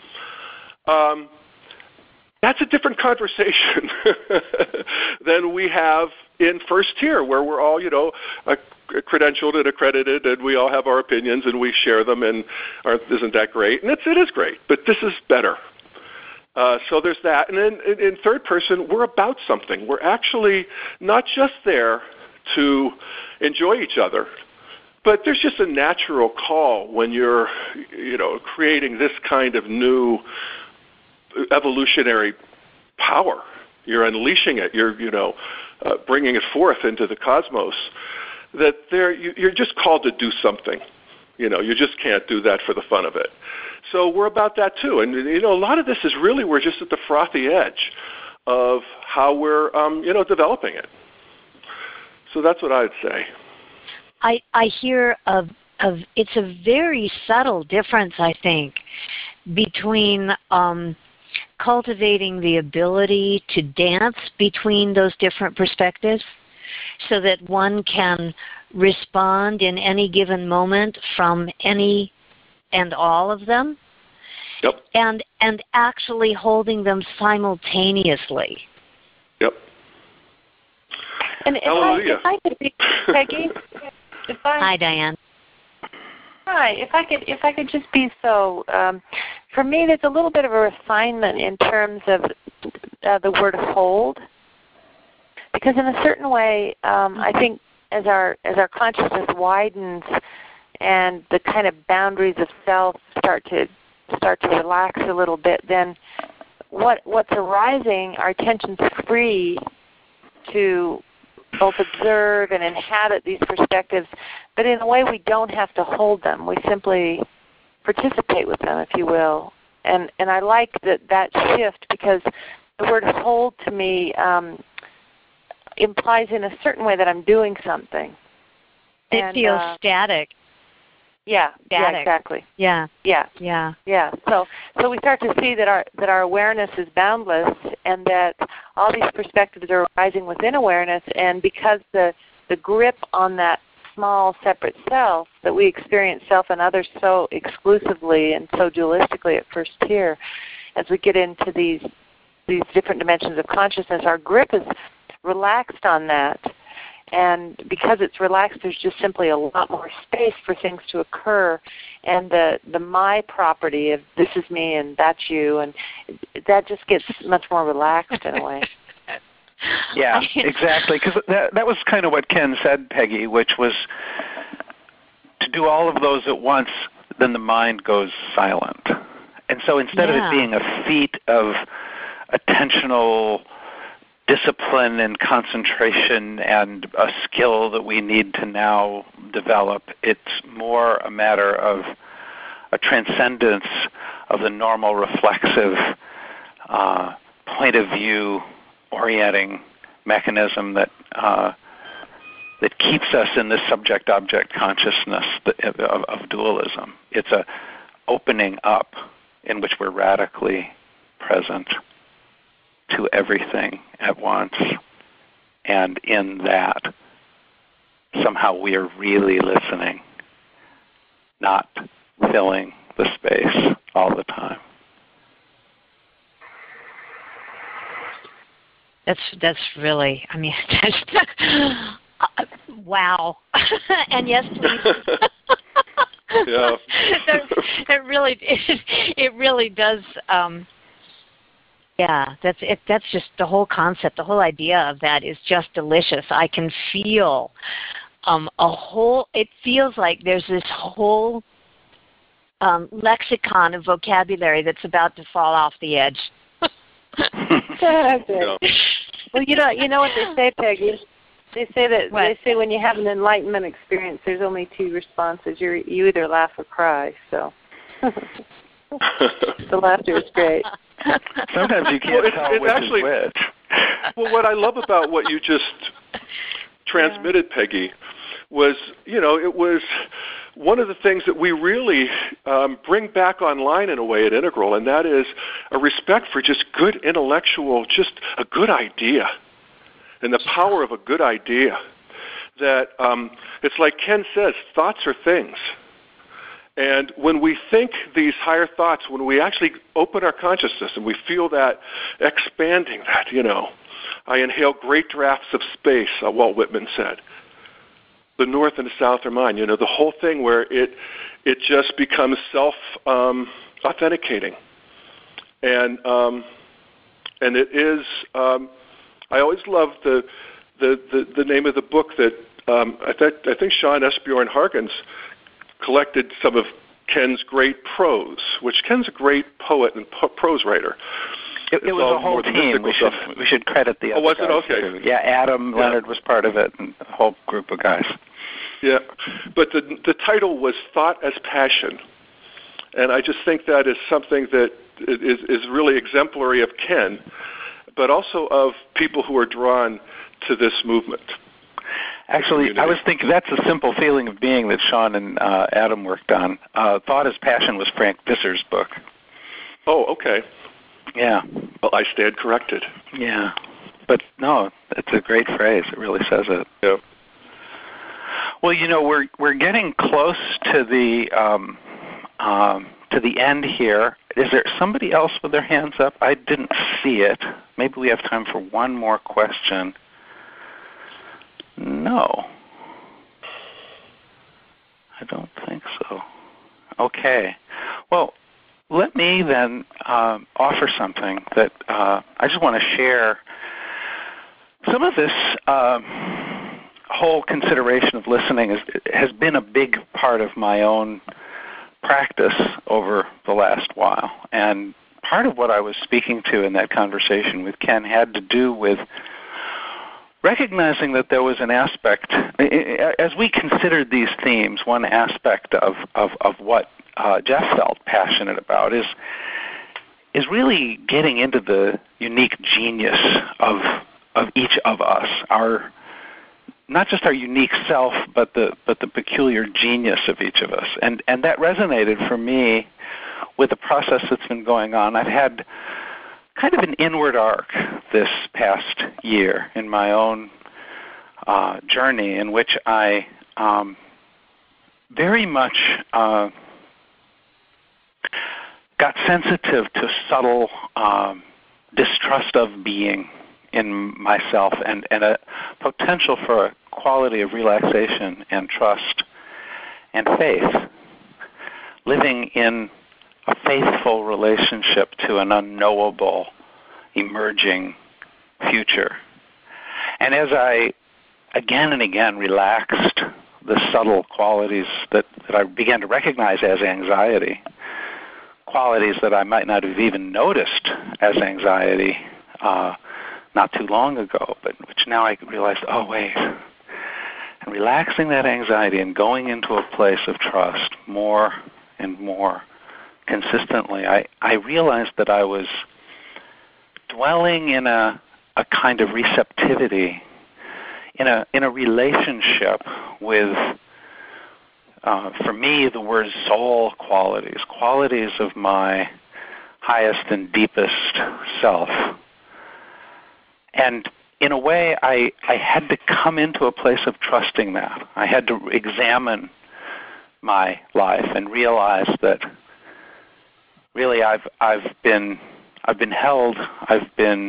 that's a different conversation than we have in first tier, where we're all, credentialed and accredited, and we all have our opinions, and we share them, and isn't that great? And it is great, but this is better. So there's that. And then in third person, we're about something. We're actually not just there to enjoy each other, but there's just a natural call when you're, creating this kind of new evolutionary power. You're unleashing it. You're, bringing it forth into the cosmos. That you're just called to do something. You just can't do that for the fun of it. So we're about that too. And, a lot of this is really, we're just at the frothy edge of how we're, developing it. So that's what I'd say. I hear of it's a very subtle difference, I think, between cultivating the ability to dance between those different perspectives so that one can respond in any given moment from any and all of them. Yep. And actually holding them simultaneously. Yep. And Hallelujah. if I could be, Peggy, Hi, Diane. Hi. If I could just be so, for me, there's a little bit of a refinement in terms of the word hold, because in a certain way, I think as our consciousness widens and the kind of boundaries of self start to relax a little bit, then what's arising, our attention's free to both observe and inhabit these perspectives, but in a way we don't have to hold them. We simply participate with them, if you will. And I like that shift, because the word hold to me implies in a certain way that I'm doing something. It feels static. Yeah, static. Yeah, exactly. Yeah. Yeah. Yeah. Yeah. So we start to see that our awareness is boundless, and that all these perspectives are arising within awareness, and because the grip on that small separate self that we experience self and others so exclusively and so dualistically at first tier, as we get into these different dimensions of consciousness, our grip is relaxed on that. And because it's relaxed, there's just simply a lot more space for things to occur. And the my property of this is me and that's you, and that just gets much more relaxed in a way. Yeah, exactly. Because that was kind of what Ken said, Peggy, which was to do all of those at once, then the mind goes silent. And so instead of it being a feat of attentional discipline and concentration and a skill that we need to now develop, it's more a matter of a transcendence of the normal reflexive point of view orienting mechanism that keeps us in this subject-object consciousness of dualism. It's a opening up in which we're radically present to everything at once, and in that, somehow we are really listening, not filling the space all the time. That's really, I mean, wow. And yes, please. Yeah. It really does. Yeah, that's it. That's just the whole concept. The whole idea of that is just delicious. I can feel it feels like there's this whole lexicon of vocabulary that's about to fall off the edge. Yeah. Well, you know what they say, Peggy? They say that they say when you have an enlightenment experience, there's only two responses. You either laugh or cry. So the laughter is great. Sometimes you can't tell which is which. Well, what I love about what you just transmitted, Peggy, was, it was one of the things that we really bring back online in a way at Integral, and that is a respect for just good intellectual, just a good idea, and the power of a good idea. That it's like Ken says, thoughts are things. And when we think these higher thoughts, when we actually open our consciousness and we feel that expanding that, I inhale great drafts of space, Walt Whitman said. The north and the south are mine. The whole thing where it just becomes self-authenticating. And it is, I always love the name of the book that I think Sean Esbjorn Harkins collected some of Ken's great prose, which Ken's a great poet and prose writer. It was a whole team. We should credit the other was guys it? Okay. Too. Yeah, Adam Leonard was part of it, and a whole group of guys. Yeah, but the title was Thought as Passion, and I just think that is something that is really exemplary of Ken, but also of people who are drawn to this movement. Actually, I was thinking that's a simple feeling of being that Sean and Adam worked on. Thought as Passion was Frank Visser's book. Oh, okay. Yeah. Well, I stand corrected. Yeah. But no, it's a great phrase. It really says it. Yeah. Well, we're getting close to the end here. Is there somebody else with their hands up? I didn't see it. Maybe we have time for one more question. No. I don't think so. Okay. Well, let me then offer something that I just want to share. Some of this whole consideration of listening has been a big part of my own practice over the last while. And part of what I was speaking to in that conversation with Ken had to do with recognizing that there was an aspect, as we considered these themes, one aspect of what Jeff felt passionate about is really getting into the unique genius of each of us, not just our unique self, but the peculiar genius of each of us. And that resonated for me with the process that's been going on. I've had kind of an inward arc this past year in my own journey, in which I very much got sensitive to subtle distrust of being in myself and a potential for a quality of relaxation and trust and faith, living in a faithful relationship to an unknowable, emerging future. And as I again and again relaxed the subtle qualities that I began to recognize as anxiety, qualities that I might not have even noticed as anxiety not too long ago, but which now I realized, oh, wait. And relaxing that anxiety and going into a place of trust more and more consistently, I realized that I was dwelling in a kind of receptivity, in a relationship with, for me, the word soul qualities of my highest and deepest self. And in a way, I had to come into a place of trusting that. I had to examine my life and realize that really I've been held, I've been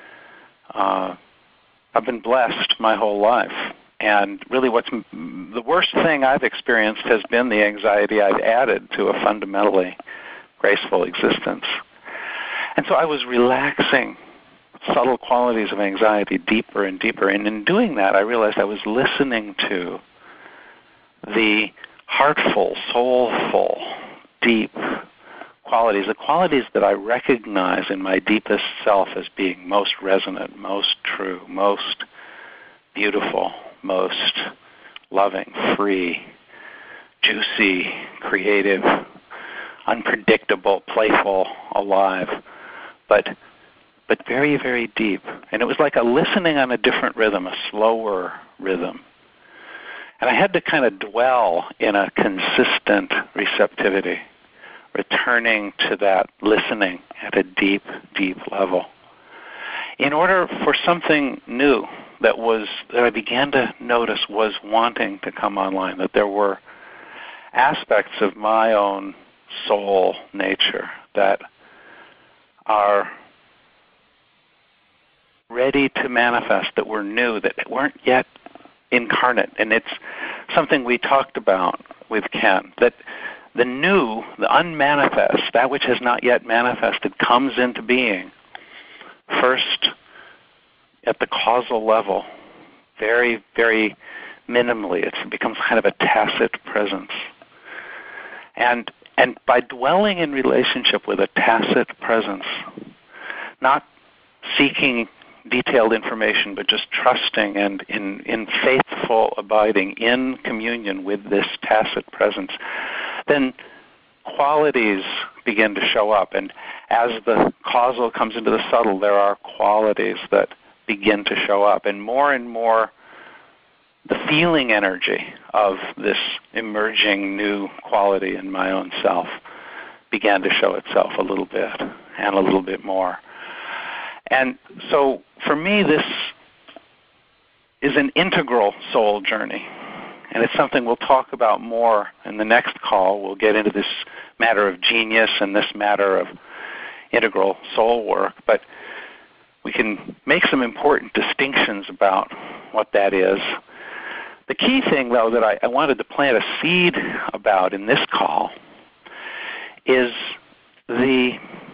blessed my whole life. And really what's the worst thing I've experienced has been the anxiety I've added to a fundamentally graceful existence. And so I was relaxing subtle qualities of anxiety deeper and deeper. And in doing that, I realized I was listening to the heartful, soulful, deep qualities, the qualities that I recognize in my deepest self as being most resonant, most true, most beautiful, most loving, free, juicy, creative, unpredictable, playful, alive, but very, very deep. And it was like a listening on a different rhythm, a slower rhythm. And I had to kind of dwell in a consistent receptivity, returning to that listening at a deep, deep level, in order for something new that I began to notice was wanting to come online, that there were aspects of my own soul nature that are ready to manifest, that were new, that weren't yet incarnate. And it's something we talked about with Ken, that the new, the unmanifest, that which has not yet manifested, comes into being first at the causal level, very, very minimally. It becomes kind of a tacit presence. And by dwelling in relationship with a tacit presence, not seeking detailed information, but just trusting and in faithful abiding in communion with this tacit presence, then qualities begin to show up. And as the causal comes into the subtle, there are qualities that begin to show up. And more the feeling energy of this emerging new quality in my own self began to show itself a little bit and a little bit more. And so for me, this is an integral soul journey. And it's something we'll talk about more in the next call. We'll get into this matter of genius and this matter of integral soul work. But we can make some important distinctions about what that is. The key thing, though, that I wanted to plant a seed about in this call is the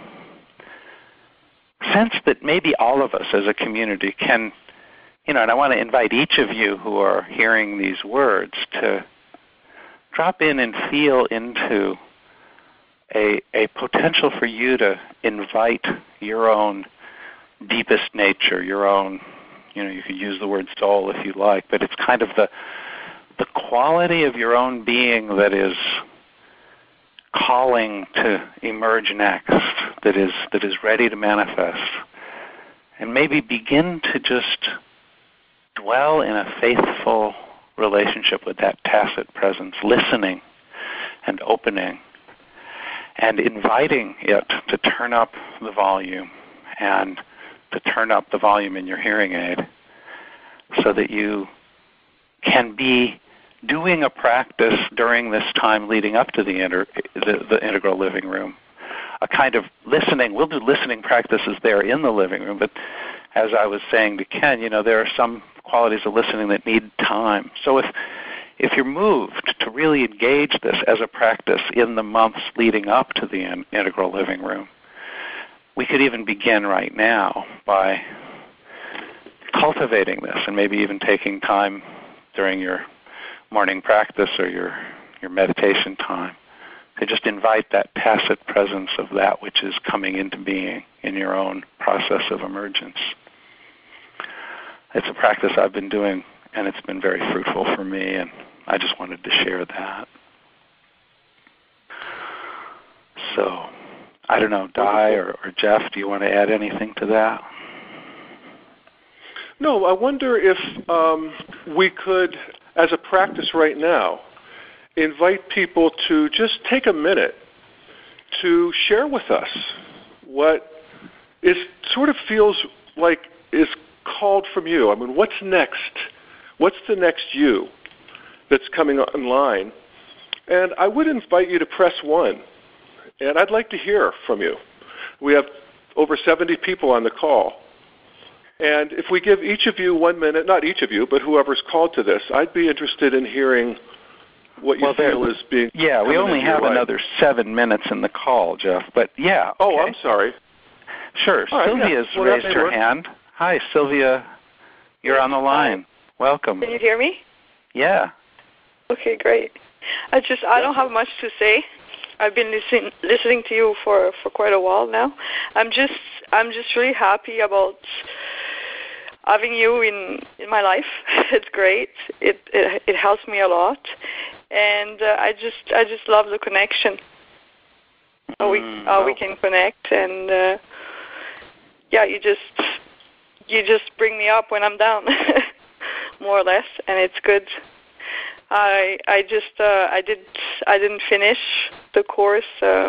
sense that maybe all of us as a community can, and I want to invite each of you who are hearing these words to drop in and feel into a potential for you to invite your own deepest nature, your own, you could use the word soul if you like, but it's kind of the quality of your own being that is calling to emerge next, that is ready to manifest. And maybe begin to just dwell in a faithful relationship with that tacit presence, listening and opening and inviting it to turn up the volume and to turn up the volume in your hearing aid so that you can be doing a practice during this time leading up to the integral living room, a kind of listening. We'll do listening practices there in the living room, but as I was saying to Ken, there are some qualities of listening that need time. So if you're moved to really engage this as a practice in the months leading up to the integral living room, we could even begin right now by cultivating this and maybe even taking time during your morning practice or your meditation time to just invite that tacit presence of that which is coming into being in your own process of emergence. It's a practice I've been doing, and it's been very fruitful for me, and I just wanted to share that. So, I don't know, Dai or Jeff, do you want to add anything to that? No, I wonder if we could, as a practice right now, invite people to just take a minute to share with us what is sort of feels like is called from you. I mean, what's next? What's the next you that's coming online? And I would invite you to press 1. And I'd like to hear from you. We have over 70 people on the call. And if we give each of you 1 minute, not each of you, but whoever's called to this, I'd be interested in hearing what you feel is being... Yeah, we only have another 7 minutes in the call, Jeff, but yeah. Okay. Oh, I'm sorry. Sure. Right, Sylvia's raised her hand. Hi, Sylvia. You're on the line. Welcome. Can you hear me? Yeah. Okay, great. I don't have much to say. I've been listening to you for quite a while now. I'm just really happy about having you in my life. It's great. It helps me a lot, and I just love the connection. How we can connect, and you just you just bring me up when I'm down, more or less, and it's good. I didn't finish the course.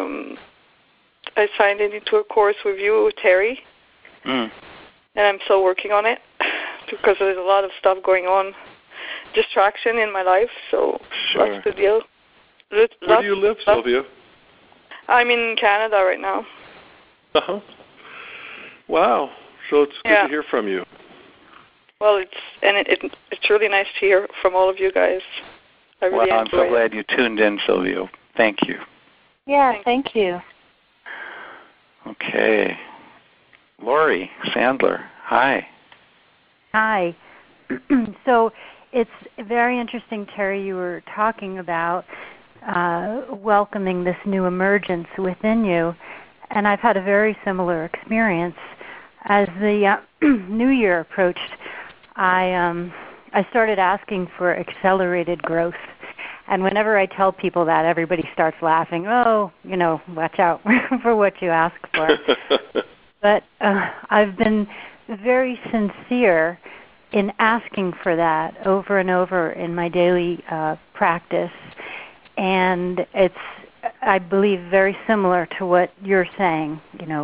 I signed into a course with you, Terry, and I'm still working on it because there's a lot of stuff going on, distraction in my life. So that's the deal. Where do you live, Sylvia? I'm in Canada right now. Uh-huh. Wow. So it's good to hear from you. Well, it's really nice to hear from all of you guys. I really I'm so glad you tuned in, Sylvia. Thank you. Yeah, thank you. Okay. Lori Sandler, hi. Hi. So it's very interesting, Terry, you were talking about welcoming this new emergence within you. And I've had a very similar experience. As the new year approached, I started asking for accelerated growth. And whenever I tell people that, everybody starts laughing. Oh, watch out for what you ask for. But I've been very sincere in asking for that over and over in my daily practice. And it's, I believe, very similar to what you're saying,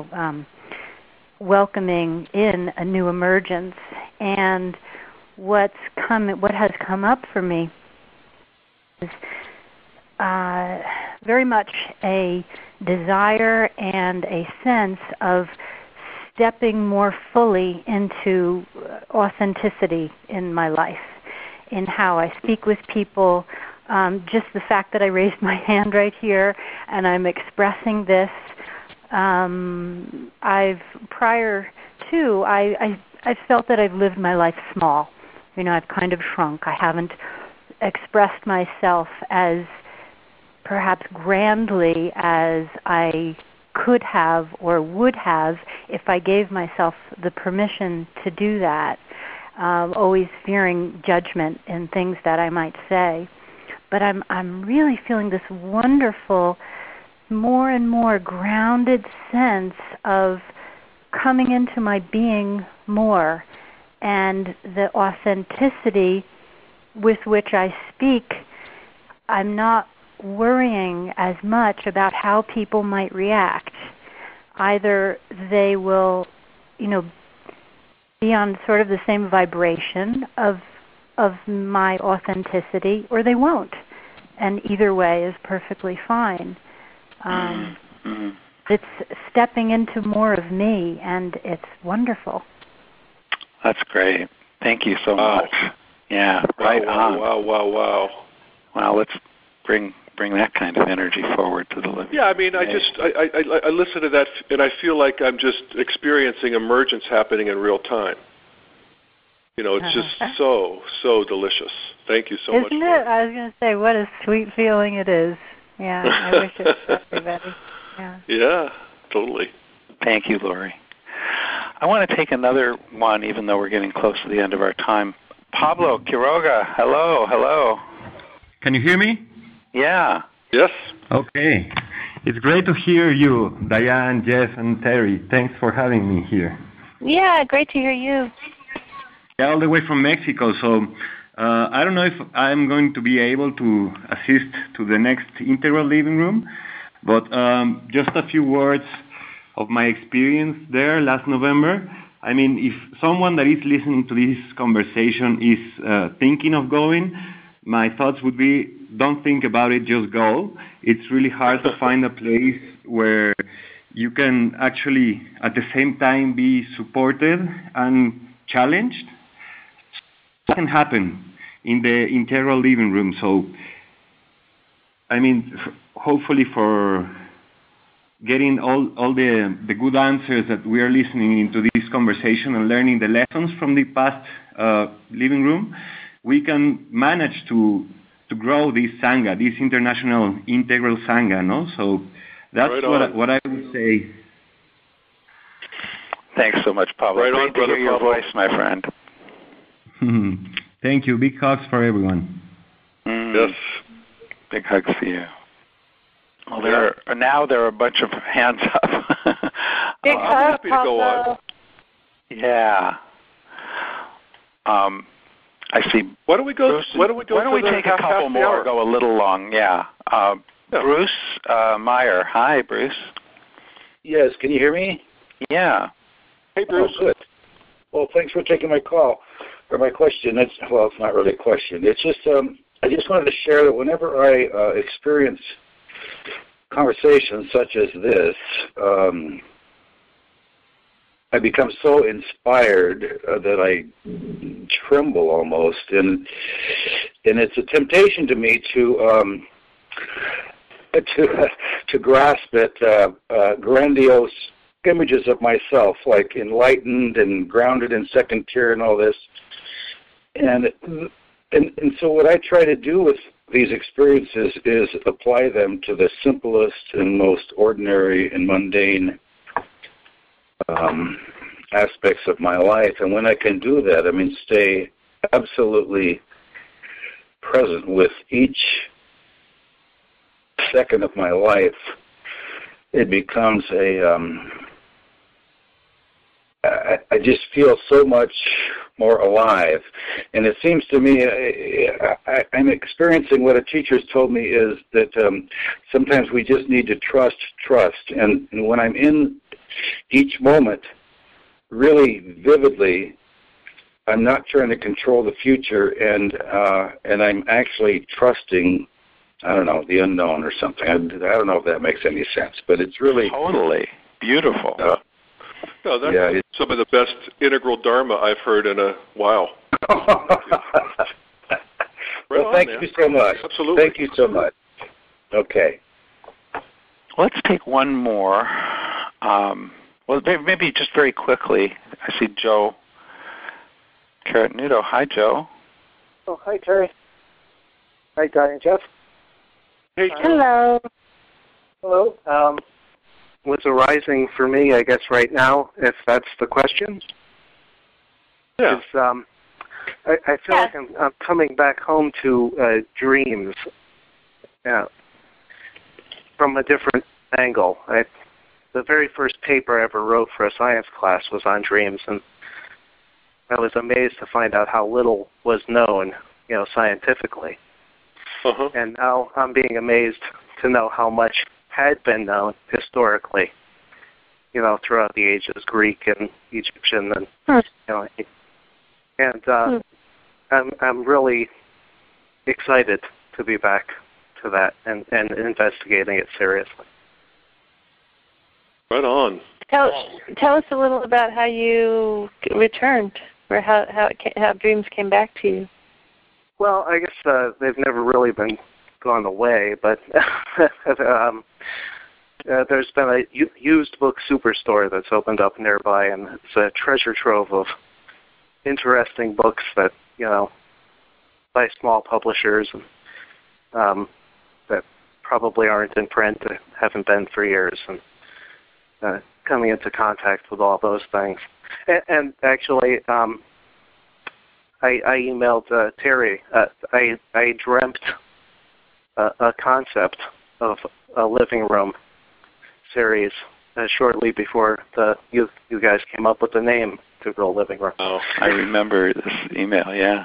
welcoming in a new emergence. And what has come up for me is very much a desire and a sense of stepping more fully into authenticity in my life, in how I speak with people. Just the fact that I raised my hand right here and I'm expressing this. I felt that I've lived my life small. I've kind of shrunk. I haven't expressed myself as perhaps grandly as I could have or would have if I gave myself the permission to do that, always fearing judgment in things that I might say. But I'm really feeling this wonderful, more and more grounded sense of coming into my being more, and the authenticity with which I speak. I'm not worrying as much about how people might react. Either they will, be on sort of the same vibration of my authenticity, or they won't. And either way is perfectly fine. It's stepping into more of me, and it's wonderful. That's great. Thank you so much. Yeah, right on. Wow. Well, let's bring that kind of energy forward to the living. Yeah, I mean, I listen to that, and I feel like I'm just experiencing emergence happening in real time. It's just so delicious. Thank you so much. Isn't it? I was going to say, what a sweet feeling it is. Yeah, I wish it for everybody. Yeah, totally. Thank you, Lori. I want to take another one, even though we're getting close to the end of our time. Pablo Quiroga, hello. Can you hear me? Yeah. Yes. Okay. It's great to hear you, Diane, Jeff, and Terry. Thanks for having me here. Yeah, great to hear you. Yeah, all the way from Mexico. So I don't know if I'm going to be able to assist to the next Integral Living Room, but just a few words of my experience there last November. I mean, if someone that is listening to this conversation is thinking of going, my thoughts would be, don't think about it, just go. It's really hard to find a place where you can actually, at the same time, be supported and challenged. That can happen in the Integral Living Room. So, I mean, hopefully for getting all the good answers that we are listening into this conversation and learning the lessons from the past living room, we can manage to grow this Sangha, this international integral Sangha, no? So that's what I would say. Thanks so much, Pablo. Right Great on, to hear your Pablo. voice, my friend. Thank you. Big hugs for everyone. Yes. Big hugs for you. Well, there are a bunch of hands up. Big I'm happy to go on. Yeah. I see. Why don't we go? Bruce, why don't we take a couple more? Go a little long. Yeah. Bruce Meyer. Hi, Bruce. Yes. Can you hear me? Yeah. Hey, Bruce. Oh, good. Well, thanks for taking my call or my question. It's not really a question. It's just I just wanted to share that whenever I experience conversations such as this, I become so inspired that I tremble almost, and it's a temptation to me to grasp at grandiose images of myself, like enlightened and grounded in second tier and all this, and so what I try to do with these experiences is apply them to the simplest and most ordinary and mundane aspects of my life. And when I can do that, I mean, stay absolutely present with each second of my life, it becomes I just feel so much more alive. And it seems to me I'm experiencing what a teacher's told me is that sometimes we just need to trust. And when I'm in each moment really vividly, I'm not trying to control the future, and I'm actually trusting, I don't know, the unknown or something. I don't know if that makes any sense, but it's really totally beautiful. No, that's some of the best integral Dharma I've heard in a while. Well, thank you so much. Absolutely. Thank you so much. Okay. Let's take one more. Well, maybe just very quickly. I see Joe Carrot-Nudo. Hi, Joe. Oh, hi, Terry. Hi, Guy and Jeff. Hey, hello. Hello. What's arising for me, I guess, right now, if that's the question? Yeah. Is, I feel like I'm coming back home to dreams from a different angle. The very first paper I ever wrote for a science class was on dreams, and I was amazed to find out how little was known, scientifically. Uh-huh. And now I'm being amazed to know how much had been known historically, throughout the ages, Greek and Egyptian, and I'm really excited to be back to that and investigating it seriously. Right on. Tell us a little about how you returned, or how dreams came back to you. Well, I guess they've never really been gone away, but there's been a used book superstore that's opened up nearby, and it's a treasure trove of interesting books that by small publishers and that probably aren't in print, haven't been for years, and coming into contact with all those things. And actually, I emailed Terry. I dreamt a concept of a living room series shortly before you guys came up with the name Integral Living Room. Oh, I remember this email. Yeah.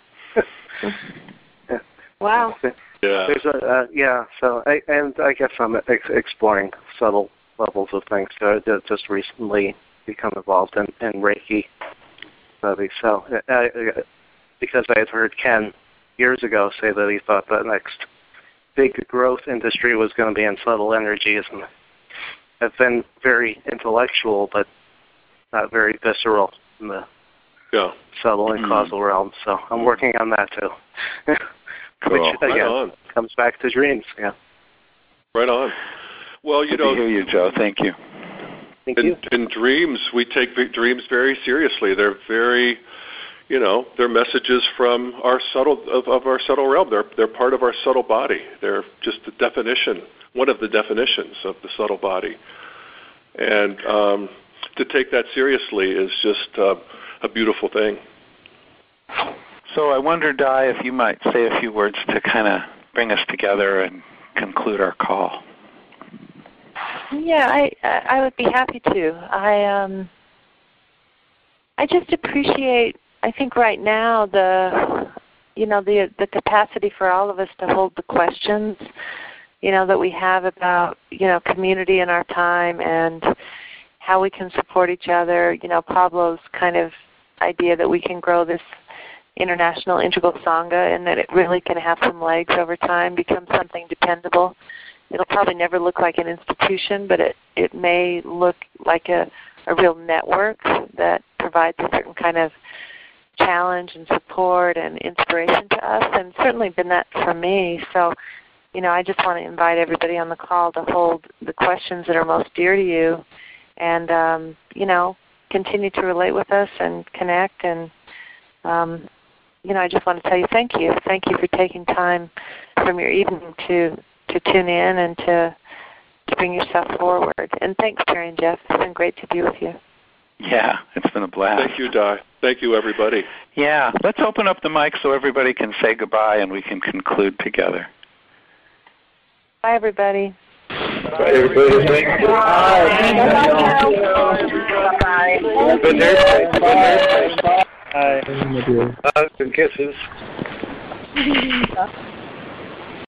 Wow. Yeah. There's So I guess I'm exploring subtle levels of things that just recently become involved in Reiki studies. So because I had heard Ken years ago say that he thought the next big growth industry was going to be in subtle energies, and I've been very intellectual but not very visceral in the subtle and causal realm. So I'm working on that too. Cool. Which again comes back to dreams. Yeah. Right on. Well, Good to hear you, Joe. Thank you. In dreams, we take dreams very seriously. They're very, they're messages from our subtle realm. They're part of our subtle body. They're just the definition, one of the definitions of the subtle body. And to take that seriously is just a beautiful thing. So I wonder, Di, if you might say a few words to kind of bring us together and conclude our call. Yeah, I would be happy to. I just appreciate I think right now the capacity for all of us to hold the questions, that we have about, community in our time and how we can support each other. Pablo's kind of idea that we can grow this international integral Sangha and that it really can have some legs over time, become something dependable. It'll probably never look like an institution, but it may look like a real network that provides a certain kind of challenge and support and inspiration to us, and certainly been that for me. So, I just want to invite everybody on the call to hold the questions that are most dear to you and, continue to relate with us and connect. And, I just want to tell you thank you. Thank you for taking time from your evening to tune in and to bring yourself forward. And thanks, Terry and Jeff. It's been great to be with you. Yeah, it's been a blast. Thank you, Di. Thank you, everybody. Yeah, let's open up the mic so everybody can say goodbye and we can conclude together. Bye, everybody. Bye, everybody. Thank you. Bye. Good night. Good night. Bye. Hugs and kisses.